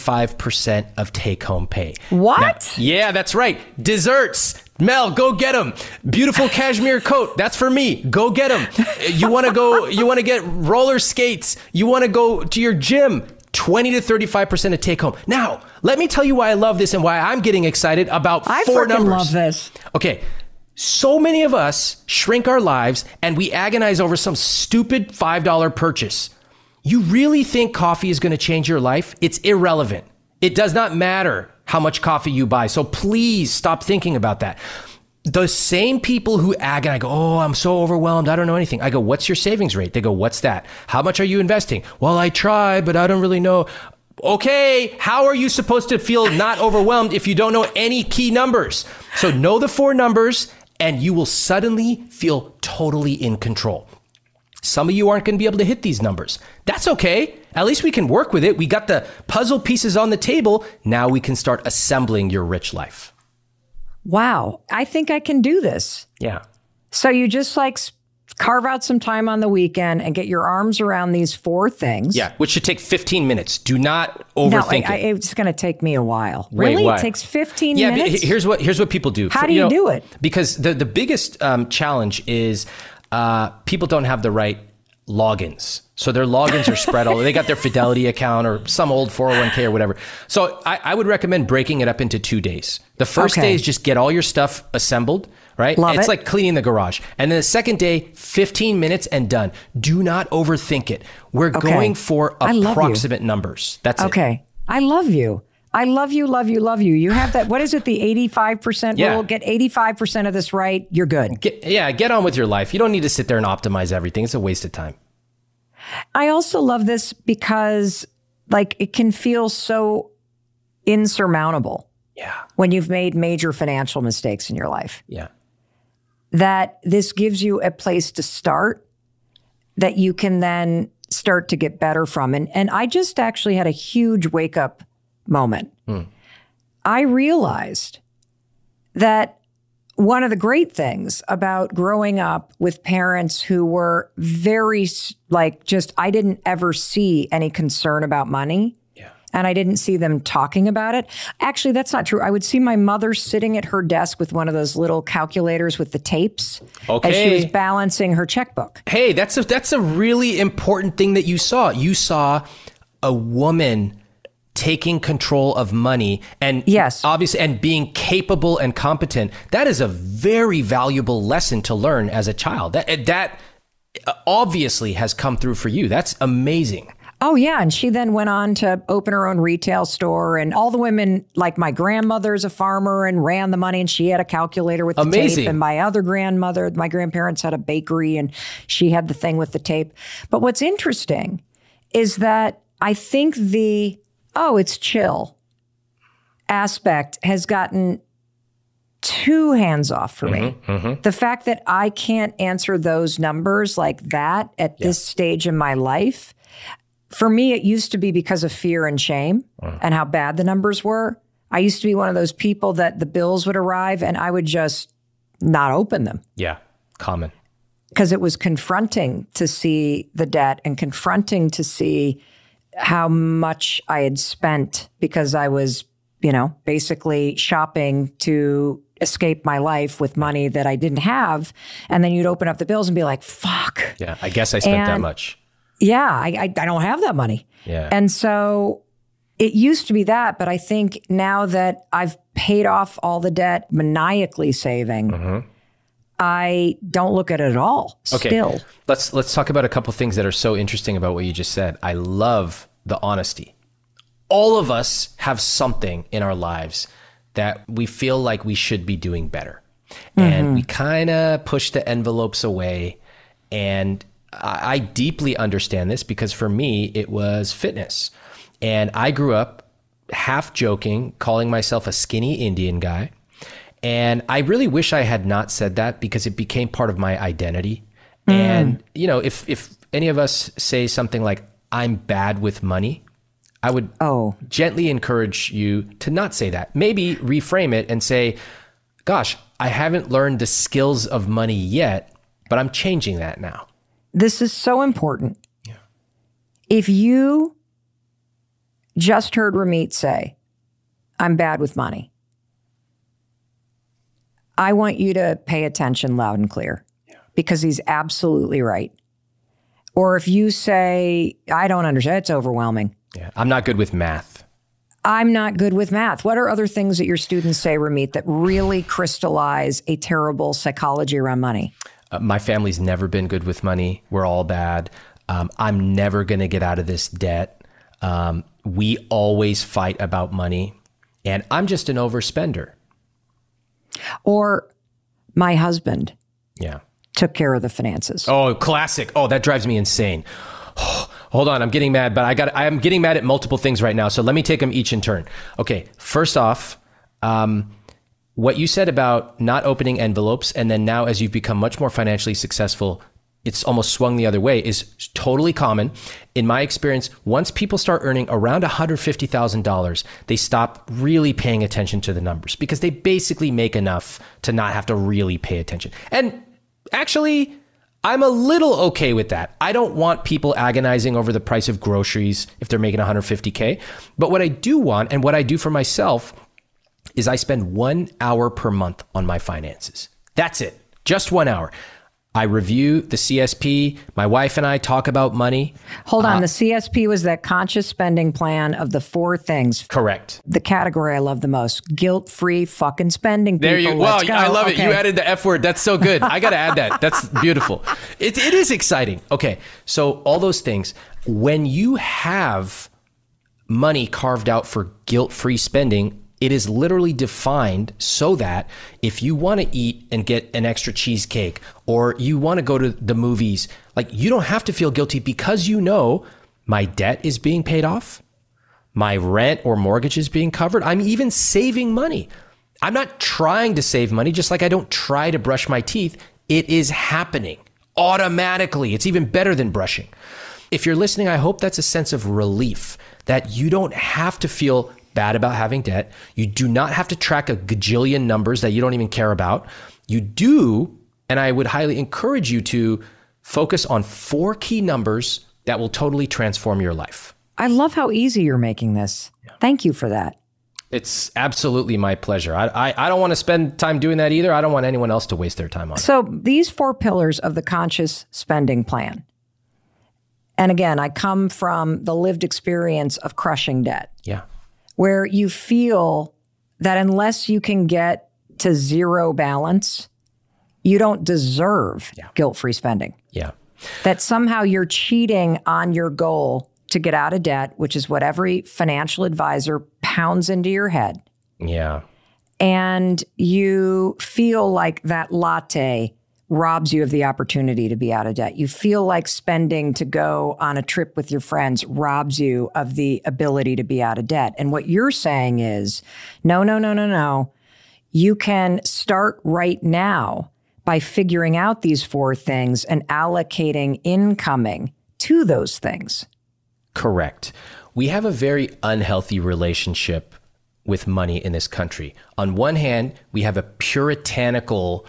35% of take-home pay. What? Now, yeah, that's right. Desserts. Mel, go get them. Beautiful cashmere coat. That's for me. Go get them. You want to get roller skates. You want to go to your gym. 20 to 35% of take home. Now, let me tell you why I love this and why I'm getting excited about four numbers. I love this. Okay. So many of us shrink our lives and we agonize over some stupid $5 purchase. You really think coffee is going to change your life? It's irrelevant. It does not matter how much coffee you buy. So please stop thinking about that. The same people who agonize, I go, oh, I'm so overwhelmed. I don't know anything. I go, what's your savings rate? They go, what's that? How much are you investing? Well, I try, but I don't really know. Okay, how are you supposed to feel not overwhelmed if you don't know any key numbers? So know the four numbers and you will suddenly feel totally in control. Some of you aren't going to be able to hit these numbers. That's okay. At least we can work with it. We got the puzzle pieces on the table. Now we can start assembling your rich life. Wow. I think I can do this. Yeah. So you just carve out some time on the weekend and get your arms around these four things. Yeah, which should take 15 minutes. Do not overthink it. It's going to take me a while. Wait, really? why? It takes 15 minutes? Yeah, here's what people do. How do you do it? Because the biggest challenge is people don't have the right logins. So their logins are spread all over. They got their Fidelity account or some old 401k or whatever. So I would recommend breaking it up into 2 days. The first day is just get all your stuff assembled, right? It's like cleaning the garage. And then the second day, 15 minutes and done. Do not overthink it. We're going for approximate numbers. That's it. Okay. I love you. I love you, love you, love you. You have that, what is it, the 85% rule? Get 85% of this right, you're good. Get on with your life. You don't need to sit there and optimize everything. It's a waste of time. I also love this because it can feel so insurmountable. Yeah. When you've made major financial mistakes in your life. Yeah. That this gives you a place to start that you can then start to get better from. And I just actually had a huge wake up moment. I realized that one of the great things about growing up with parents who were very I didn't ever see any concern about money. Yeah. And I didn't see them talking about it. Actually, that's not true. I would see my mother sitting at her desk with one of those little calculators with the tapes as she was balancing her checkbook. Hey, that's a really important thing that you saw. You saw a woman taking control of money and obviously and being capable and competent. That is a very valuable lesson to learn as a child. That obviously has come through for you. That's amazing. Oh, yeah. And she then went on to open her own retail store. And all the women, like my grandmother's a farmer and ran the money, and she had a calculator with the tape. And my other grandmother, my grandparents had a bakery, and she had the thing with the tape. But what's interesting is that I think it's chill aspect has gotten too hands off for me. The fact that I can't answer those numbers like that at this stage in my life, for me, it used to be because of fear and shame and how bad the numbers were. I used to be one of those people that the bills would arrive and I would just not open them. Yeah, common. Because it was confronting to see the debt and confronting to see how much I had spent because I was, basically shopping to escape my life with money that I didn't have. And then you'd open up the bills and be like, fuck. Yeah, I guess I spent that much. Yeah, I don't have that money. Yeah. And so it used to be that, but I think now that I've paid off all the debt, maniacally saving, I don't look at it at all. Okay. Still. Let's talk about a couple things that are so interesting about what you just said. I love the honesty. All of us have something in our lives that we feel like we should be doing better. And we kind of push the envelopes away. And I deeply understand this because for me, it was fitness. And I grew up half joking, calling myself a skinny Indian guy. And I really wish I had not said that because it became part of my identity. And, if any of us say something like, I'm bad with money, I would gently encourage you to not say that. Maybe reframe it and say, gosh, I haven't learned the skills of money yet, but I'm changing that now. This is so important. Yeah. If you just heard Ramit say, I'm bad with money, I want you to pay attention loud and clear because he's absolutely right. Or if you say, I don't understand, it's overwhelming. Yeah, I'm not good with math. I'm not good with math. What are other things that your students say, Ramit, that really crystallize a terrible psychology around money? My family's never been good with money. We're all bad. I'm never going to get out of this debt. We always fight about money. And I'm just an overspender. Or my husband Yeah. took care of the finances. Oh, classic. Oh, that drives me insane. Hold on, I'm getting mad, but I am getting mad at multiple things right now. So let me take them each in turn. Okay, first off, what you said about not opening envelopes, and then now as you've become much more financially successful, it's almost swung the other way, is totally common. In my experience, once people start earning around $150,000, they stop really paying attention to the numbers because they basically make enough to not have to really pay attention. And actually, I'm a little okay with that. I don't want people agonizing over the price of groceries if they're making $150K. But what I do want, and what I do for myself, is I spend 1 hour per month on my finances. That's it. Just 1 hour. I review the CSP. My wife and I talk about money. Hold on. The CSP was that conscious spending plan of the 4 things. Correct. The category I love the most. Guilt-free fucking spending. There people. you go. Wow, Let's go. I love it. Okay. You added the F word. That's so good. I got to add that. That's beautiful. It is exciting. Okay. So all those things, when you have money carved out for guilt-free spending, it is literally defined so that if you want to eat and get an extra cheesecake, or you want to go to the movies, like, you don't have to feel guilty because you know my debt is being paid off, my rent or mortgage is being covered. I'm even saving money. I'm not trying to save money, just like I don't try to brush my teeth. It is happening automatically. It's even better than brushing. If you're listening, I hope that's a sense of relief that you don't have to feel bad about having debt. You do not have to track a gajillion numbers that you don't even care about. You do, and I would highly encourage you to focus on 4 key numbers that will totally transform your life. I love how easy you're making this. Yeah. Thank you for that. It's absolutely my pleasure. I don't want to spend time doing that either. I don't want anyone else to waste their time on it. So these 4 pillars of the conscious spending plan. And again, I come from the lived experience of crushing debt. Yeah. Where you feel that unless you can get to zero balance, you don't deserve guilt-free spending. Yeah. That somehow you're cheating on your goal to get out of debt, which is what every financial advisor pounds into your head. Yeah. And you feel like that latte robs you of the opportunity to be out of debt. You feel like spending to go on a trip with your friends robs you of the ability to be out of debt. And what you're saying is, no. You can start right now by figuring out these 4 things and allocating incoming to those things. Correct. We have a very unhealthy relationship with money in this country. On one hand, we have a puritanical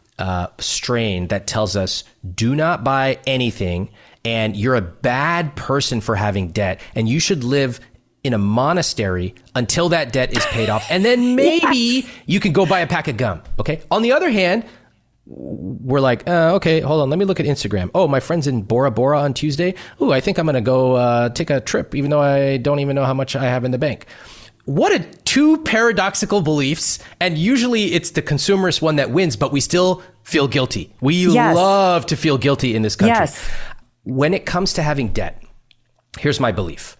strain that tells us, do not buy anything, and you're a bad person for having debt, and you should live in a monastery until that debt is paid off, and then maybe you can go buy a pack of gum. Okay. On the other hand, we're like, okay, hold on, let me look at Instagram. Oh, my friend's in Bora Bora on Tuesday. Ooh, I think I'm gonna go take a trip, even though I don't even know how much I have in the bank. What a 2 paradoxical beliefs. And usually it's the consumerist one that wins, but we still feel guilty. We love to feel guilty in this country. Yes. When it comes to having debt, here's my belief.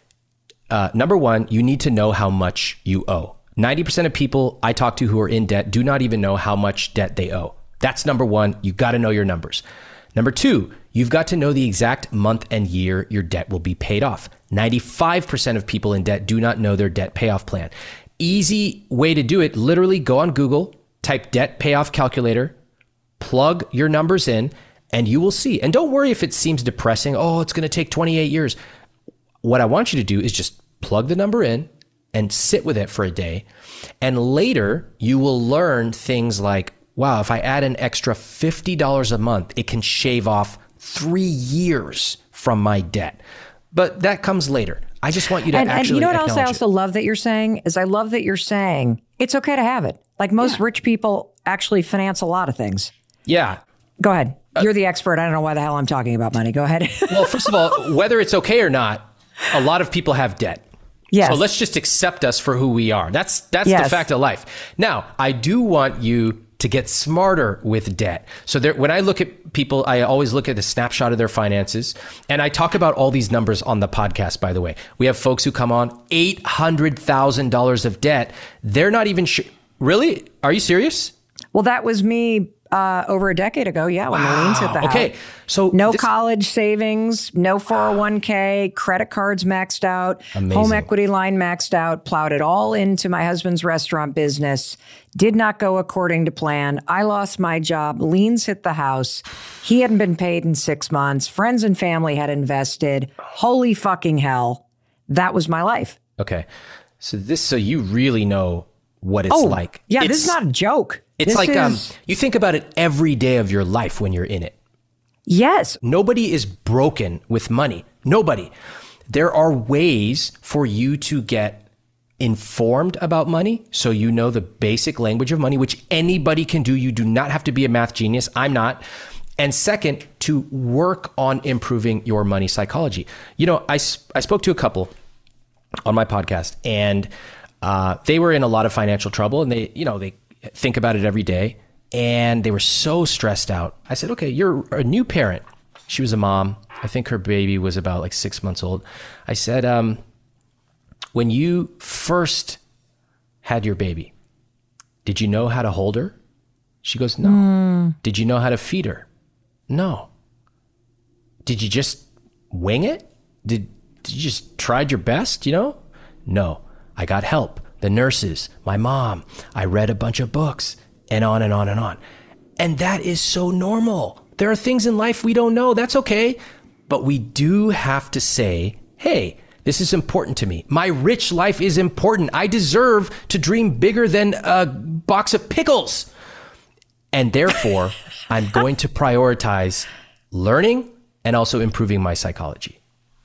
Number 1, you need to know how much you owe. 90% of people I talk to who are in debt do not even know how much debt they owe. That's number 1. You got to know your numbers. Number 2, you've got to know the exact month and year your debt will be paid off. 95% of people in debt do not know their debt payoff plan. Easy way to do it, literally go on Google, type debt payoff calculator, plug your numbers in, and you will see. And don't worry if it seems depressing. Oh, it's going to take 28 years. What I want you to do is just plug the number in and sit with it for a day. And later, you will learn things like, wow, if I add an extra $50 a month, it can shave off 3 years from my debt. But that comes later. I just want you to actually And you know what else I also it. love that you're saying is I love that you're saying it's okay to have it. Like most rich people actually finance a lot of things. Yeah. Go ahead. You're the expert. I don't know why the hell I'm talking about money. Go ahead. Well, first of all, whether it's okay or not, a lot of people have debt. Yes. So let's just accept us for who we are. That's Yes. the fact of life. Now, I do want you to get smarter with debt. So when I look at people, I always look at a snapshot of their finances. And I talk about all these numbers on the podcast, by the way. We have folks who come on $800,000 of debt. They're not even sure. Really? Are you serious? Well, that was me over a decade ago. Yeah, when the liens hit the house. Okay. So no college savings, no 401k, credit cards maxed out, Amazing. home equity line maxed out, plowed it all into my husband's restaurant business. Did not go according to plan. I lost my job. Liens hit the house. He hadn't been paid in 6 months. Friends and family had invested. Holy fucking hell. That was my life. Okay. So you really know what it's like. Yeah, this is not a joke. It's you think about it every day of your life when you're in it. Yes. Nobody is broken with money. Nobody. There are ways for you to get informed about money so you know the basic language of money, which anybody can do. You do not have to be a math genius. I'm not. And second, to work on improving your money psychology. You know, I spoke to a couple on my podcast, and they were in a lot of financial trouble, and they think about it every day, and they were so stressed out. I said, okay, you're a new parent. She was a mom. I think her baby was about like 6 months old. I said, when you first had your baby, did you know how to hold her? She goes, no. Did you know how to feed her? No. Did you just wing it? Did you just tried your best, No. I got help. The nurses, my mom, I read a bunch of books, and on and on and on. And that is so normal. There are things in life we don't know. That's okay. But we do have to say, hey, this is important to me. My rich life is important. I deserve to dream bigger than a box of pickles. And therefore, I'm going to prioritize learning and also improving my psychology.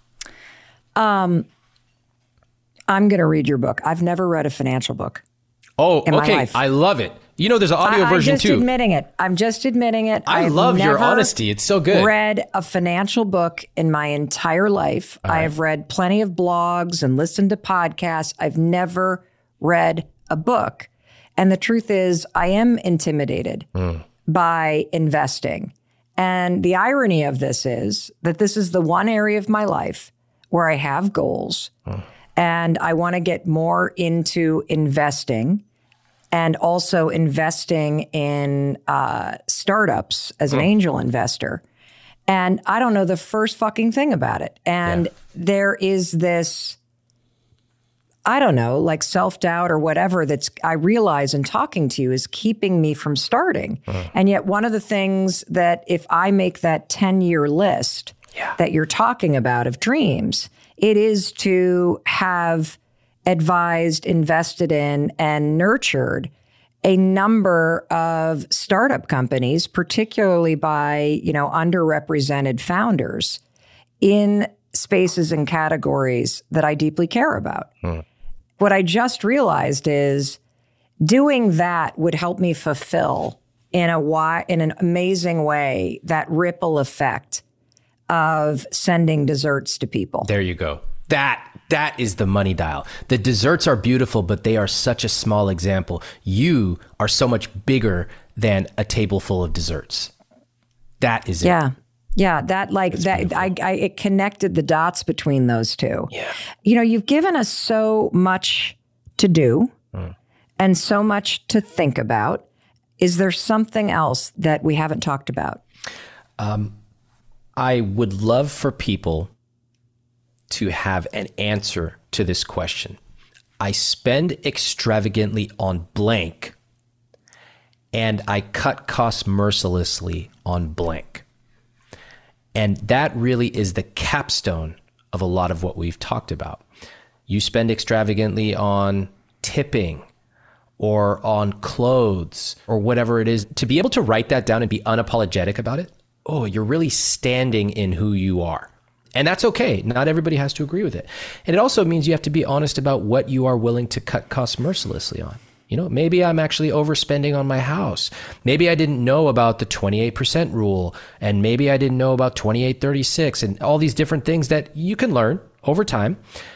I'm going to read your book. I've never read a financial book. Oh, in my okay. life. I love it. There's an audio version too. I'm just admitting it. I love your honesty. It's so good. Read a financial book in my entire life. I have read plenty of blogs and listened to podcasts. I've never read a book. And the truth is, I am intimidated by investing. And the irony of this is that this is the one area of my life where I have goals. And I want to get more into investing and also investing in startups as an angel investor. And I don't know the first fucking thing about it. And there is this, I don't know, like self-doubt or whatever that's I realize in talking to you is keeping me from starting. And yet one of the things that if I make that 10-year list that you're talking about of dreams, it is to have advised, invested in, and nurtured a number of startup companies, particularly by, underrepresented founders in spaces and categories that I deeply care about. What I just realized is doing that would help me fulfill in an amazing way that ripple effect of sending desserts to people. There you go. That is the money dial. The desserts are beautiful, but they are such a small example. You are so much bigger than a table full of desserts. That is it. Yeah, it connected the dots between those two. Yeah. You've given us so much to do and so much to think about. Is there something else that we haven't talked about? I would love for people to have an answer to this question. I spend extravagantly on blank, and I cut costs mercilessly on blank. And that really is the capstone of a lot of what we've talked about. You spend extravagantly on tipping or on clothes or whatever it is. To be able to write that down and be unapologetic about it, oh, you're really standing in who you are. And that's okay. Not everybody has to agree with it. And it also means you have to be honest about what you are willing to cut costs mercilessly on. You know, maybe I'm actually overspending on my house. Maybe I didn't know about the 28% rule, and maybe I didn't know about 2836 and all these different things that you can learn over time.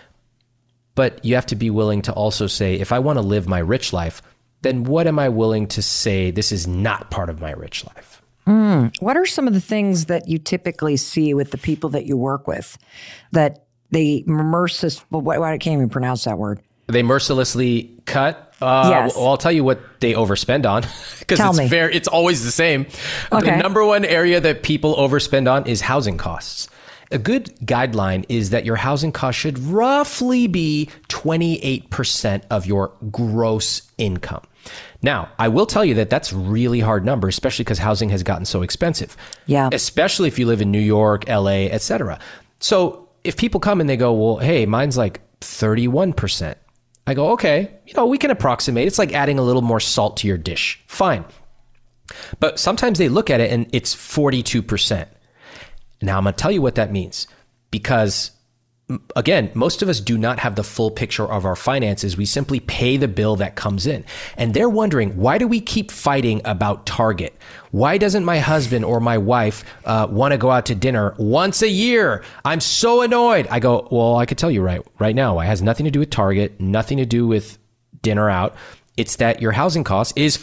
But you have to be willing to also say, if I want to live my rich life, then what am I willing to say this is not part of my rich life? What are some of the things that you typically see with the people that you work with that they I can't even pronounce that word. They mercilessly cut? Yes. Well, I'll tell you what they overspend on because it's always the same. Okay. The number one area that people overspend on is housing costs. A good guideline is that your housing cost should roughly be 28% of your gross income. Now, I will tell you that that's really hard number, especially because housing has gotten so expensive. Yeah. Especially if you live in New York, LA, etc. So if people come and they go, well, hey, mine's like 31%. I go, okay, we can approximate. It's like adding a little more salt to your dish. Fine. But sometimes they look at it and it's 42%. Now I'm going to tell you what that means because again, most of us do not have the full picture of our finances. We simply pay the bill that comes in. And they're wondering, why do we keep fighting about Target? Why doesn't my husband or my wife want to go out to dinner once a year? I'm so annoyed. I go, well, I could tell you right now, it has nothing to do with Target, nothing to do with dinner out. It's that your housing cost is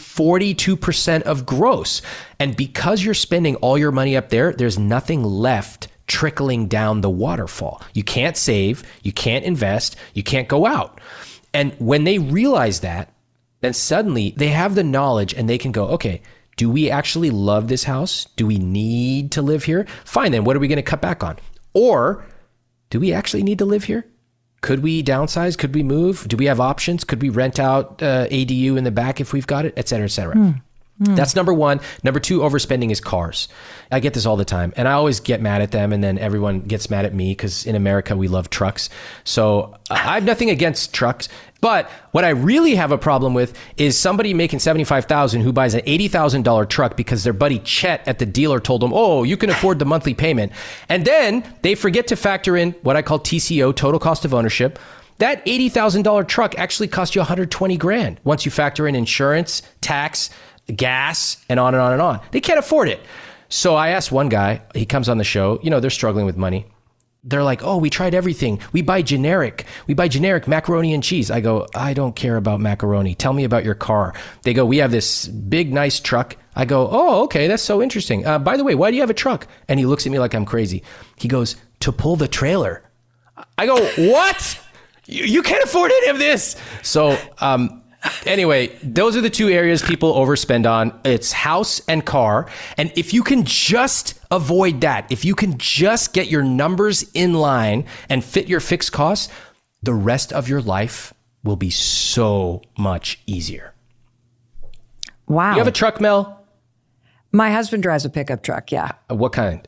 42% of gross. And because you're spending all your money up there, there's nothing left trickling down the waterfall. You can't save, you can't invest, you can't go out. And when they realize that, then suddenly they have the knowledge and they can go, okay, do we actually love this house? Do we need to live here? Fine, then what are we going to cut back on? Or do we actually need to live here? Could we downsize? Could we move? Do we have options? Could we rent out ADU in the back if we've got it, et cetera, et cetera? That's number one. Number two, overspending is cars. I get this all the time and I always get mad at them and then everyone gets mad at me because in America we love trucks. So I have nothing against trucks, but what I really have a problem with is somebody making $75,000 who buys an $80,000 truck because their buddy Chet at the dealer told them, oh, you can afford the monthly payment. And then they forget to factor in what I call TCO, total cost of ownership. That $80,000 truck actually cost you $120,000 once you factor in insurance, tax, gas, and on and on and on. They can't afford it. So I asked one guy, he comes on the show, they're struggling with money. They're like, oh, we tried everything. We buy generic macaroni and cheese. I go, I don't care about macaroni. Tell me about your car. They go, we have this big, nice truck. I go, oh, okay, that's so interesting. By the way, why do you have a truck? And he looks at me like I'm crazy. He goes, to pull the trailer. I go, what? You can't afford any of this. So, anyway, those are the two areas people overspend on. It's house and car. And if you can just avoid that, if you can just get your numbers in line and fit your fixed costs, the rest of your life will be so much easier. Wow. You have a truck, Mel? My husband drives a pickup truck, yeah. What kind?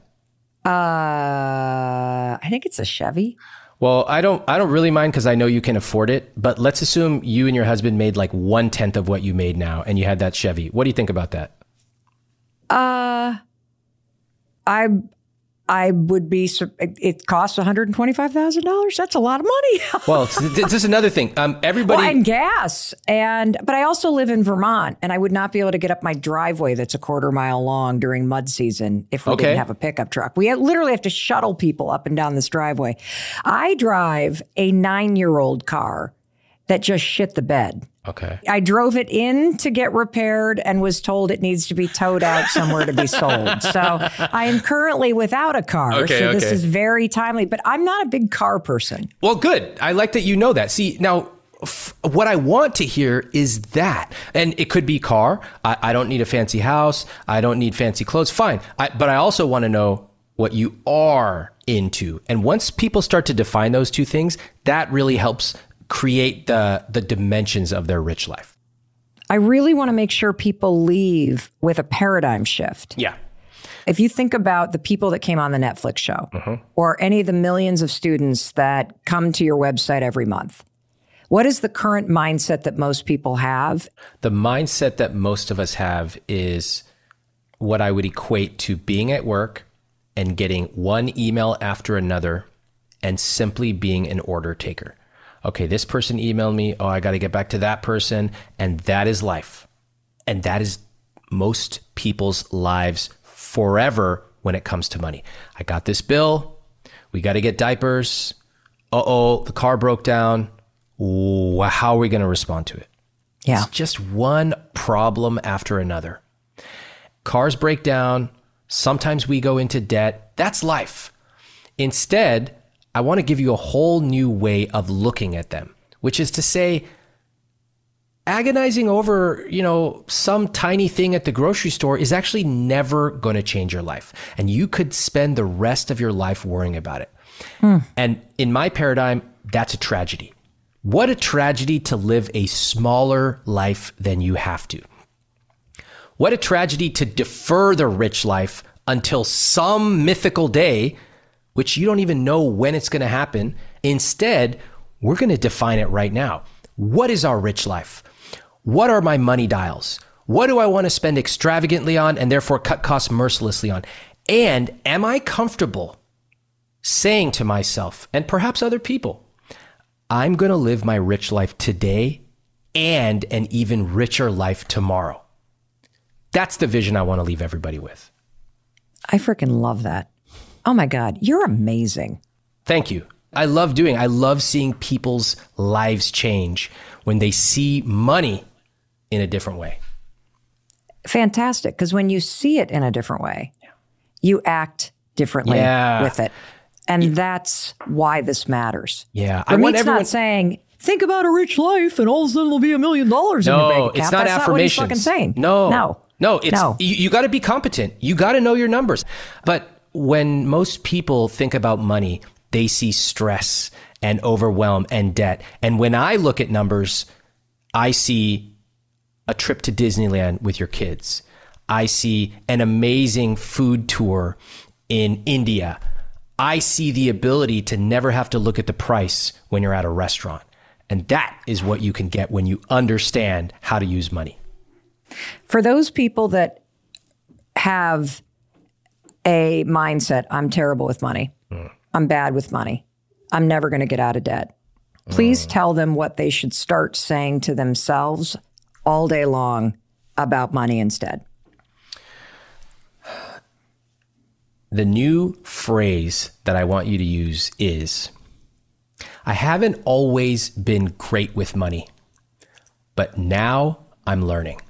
I think it's a Chevy. Well, I don't really mind because I know you can afford it, but let's assume you and your husband made like 1/10 of what you made now and you had that Chevy. What do you think about that? I would be, it costs $125,000. That's a lot of money. Well, this is another thing. Everybody. Well, and gas. But I also live in Vermont and I would not be able to get up my driveway that's a quarter mile long during mud season if we didn't have a pickup truck. We literally have to shuttle people up and down this driveway. I drive a 9-year-old car that just shit the bed. Okay. I drove it in to get repaired and was told it needs to be towed out somewhere to be sold. So I am currently without a car. This is very timely, but I'm not a big car person. Well, good. I like that you know that. See, now what I want to hear is that, and it could be car. I don't need a fancy house. I don't need fancy clothes. Fine. But I also want to know, what you are into. And once people start to define those two things, that really helps create the dimensions of their rich life. I really want to make sure people leave with a paradigm shift. Yeah. If you think about the people that came on the Netflix show or any of the millions of students that come to your website every month, what is the current mindset that most people have? The mindset that most of us have is what I would equate to being at work and getting one email after another and simply being an order taker. Okay, this person emailed me. Oh, I got to get back to that person. And that is life. And that is most people's lives forever when it comes to money. I got this bill. We got to get diapers. Uh-oh, the car broke down. Ooh, how are we going to respond to it? Yeah. It's just one problem after another. Cars break down. Sometimes we go into debt. That's life. Instead, I want to give you a whole new way of looking at them, which is to say, agonizing over, some tiny thing at the grocery store is actually never going to change your life. And you could spend the rest of your life worrying about it. And in my paradigm, that's a tragedy. What a tragedy to live a smaller life than you have to. What a tragedy to defer the rich life until some mythical day, which you don't even know when it's going to happen. Instead, we're going to define it right now. What is our rich life? What are my money dials? What do I want to spend extravagantly on and therefore cut costs mercilessly on? And am I comfortable saying to myself and perhaps other people, I'm going to live my rich life today and an even richer life tomorrow? That's the vision I want to leave everybody with. I freaking love that. Oh my God, you're amazing. Thank you. I love seeing people's lives change when they see money in a different way. Fantastic. Because when you see it in a different way, you act differently with it. And that's why this matters. Yeah. Ramit's not saying, think about a rich life and all of a sudden there'll be $1 million in your bank account. It's not that's affirmations. Not what he's fucking saying. No. You got to be competent. You got to know your numbers. But when most people think about money, they see stress and overwhelm and debt. And when I look at numbers, I see a trip to Disneyland with your kids. I see an amazing food tour in India. I see the ability to never have to look at the price when you're at a restaurant. And that is what you can get when you understand how to use money. For those people that have a mindset, I'm terrible with money. I'm bad with money. I'm never going to get out of debt. Please tell them what they should start saying to themselves all day long about money instead. The new phrase that I want you to use is, I haven't always been great with money, but now I'm learning.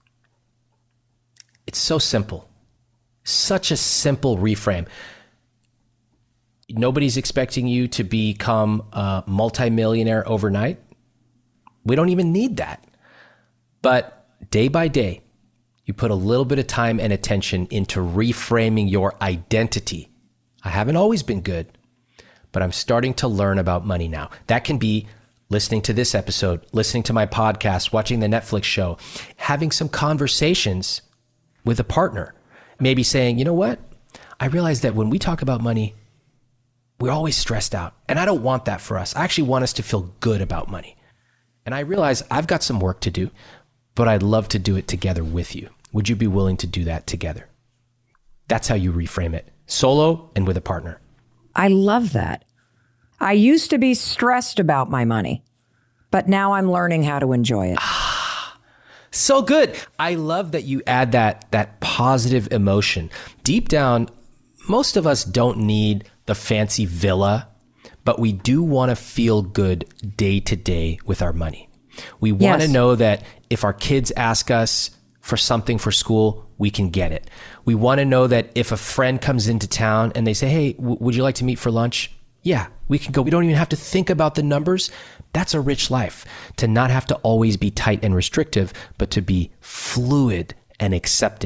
It's so simple. Such a simple reframe. Nobody's expecting you to become a multimillionaire overnight. We don't even need that. But day by day, you put a little bit of time and attention into reframing your identity. I haven't always been good, but I'm starting to learn about money now. That can be listening to this episode, listening to my podcast, watching the Netflix show, having some conversations with a partner, maybe saying, you know what? I realize that when we talk about money, we're always stressed out. And I don't want that for us. I actually want us to feel good about money. And I realize I've got some work to do, but I'd love to do it together with you. Would you be willing to do that together? That's how you reframe it, solo and with a partner. I love that. I used to be stressed about my money, but now I'm learning how to enjoy it. So good. I love that you add that positive emotion. Deep down, most of us don't need the fancy villa, but we do want to feel good day to day with our money. We want to know that if our kids ask us for something for school, we can get it. We want to know that if a friend comes into town and they say, hey, would you like to meet for lunch? Yeah, we can go. We don't even have to think about the numbers. That's a rich life, to not have to always be tight and restrictive, but to be fluid and accepting.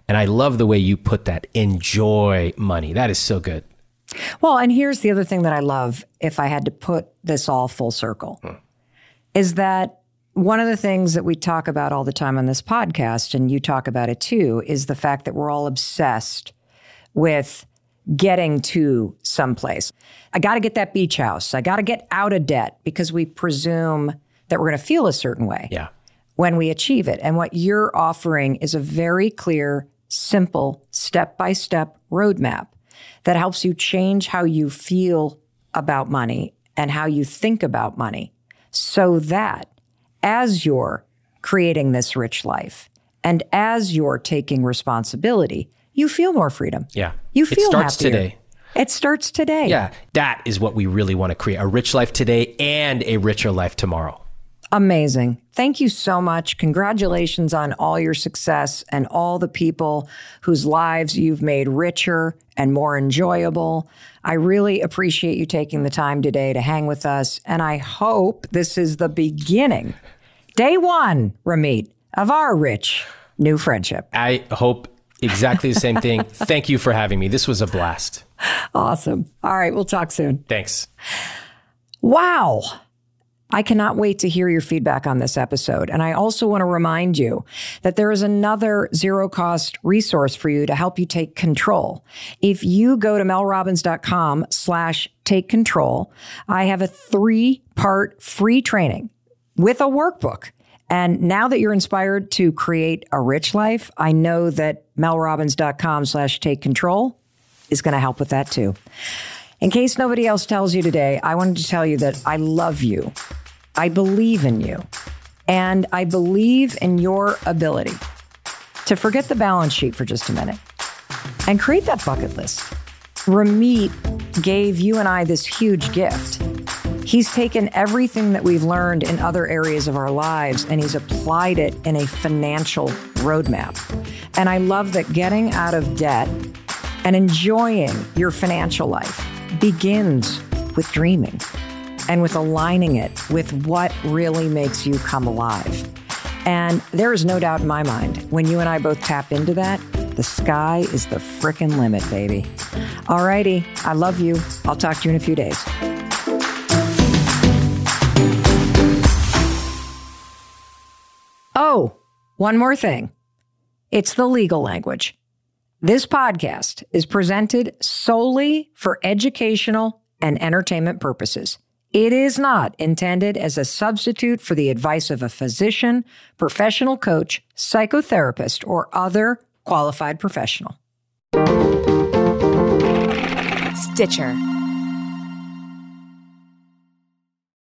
And I love the way you put that. Enjoy money. That is so good. Well, and here's the other thing that I love, if I had to put this all full circle, is that one of the things that we talk about all the time on this podcast, and you talk about it too, is the fact that we're all obsessed with getting to someplace. I got to get that beach house. I got to get out of debt, because we presume that we're going to feel a certain way when we achieve it. And what you're offering is a very clear, simple, step-by-step roadmap that helps you change how you feel about money and how you think about money, so that as you're creating this rich life and as you're taking responsibility, you feel more freedom. Yeah. You feel It starts happier. today. It starts today. Yeah. That is what we really want to create. A rich life today and a richer life tomorrow. Amazing. Thank you so much. Congratulations on all your success and all the people whose lives you've made richer and more enjoyable. I really appreciate you taking the time today to hang with us. And I hope this is the beginning, day one, Ramit, of our rich new friendship. I hope exactly the same thing. Thank you for having me. This was a blast. Awesome. All right. We'll talk soon. Thanks. Wow. I cannot wait to hear your feedback on this episode. And I also want to remind you that there is another zero-cost resource for you to help you take control. If you go to melrobbins.com/take control, I have a 3-part free training with a workbook. And now that you're inspired to create a rich life, I know that melrobbins.com/take control is going to help with that too. In case nobody else tells you today, I wanted to tell you that I love you. I believe in you. And I believe in your ability to forget the balance sheet for just a minute and create that bucket list. Ramit gave you and I this huge gift. He's taken everything that we've learned in other areas of our lives and he's applied it in a financial roadmap. And I love that getting out of debt and enjoying your financial life begins with dreaming and with aligning it with what really makes you come alive. And there is no doubt in my mind, when you and I both tap into that, the sky is the frickin' limit, baby. All righty. I love you. I'll talk to you in a few days. Oh, one more thing. It's the legal language. This podcast is presented solely for educational and entertainment purposes. It is not intended as a substitute for the advice of a physician, professional coach, psychotherapist, or other qualified professional. Stitcher.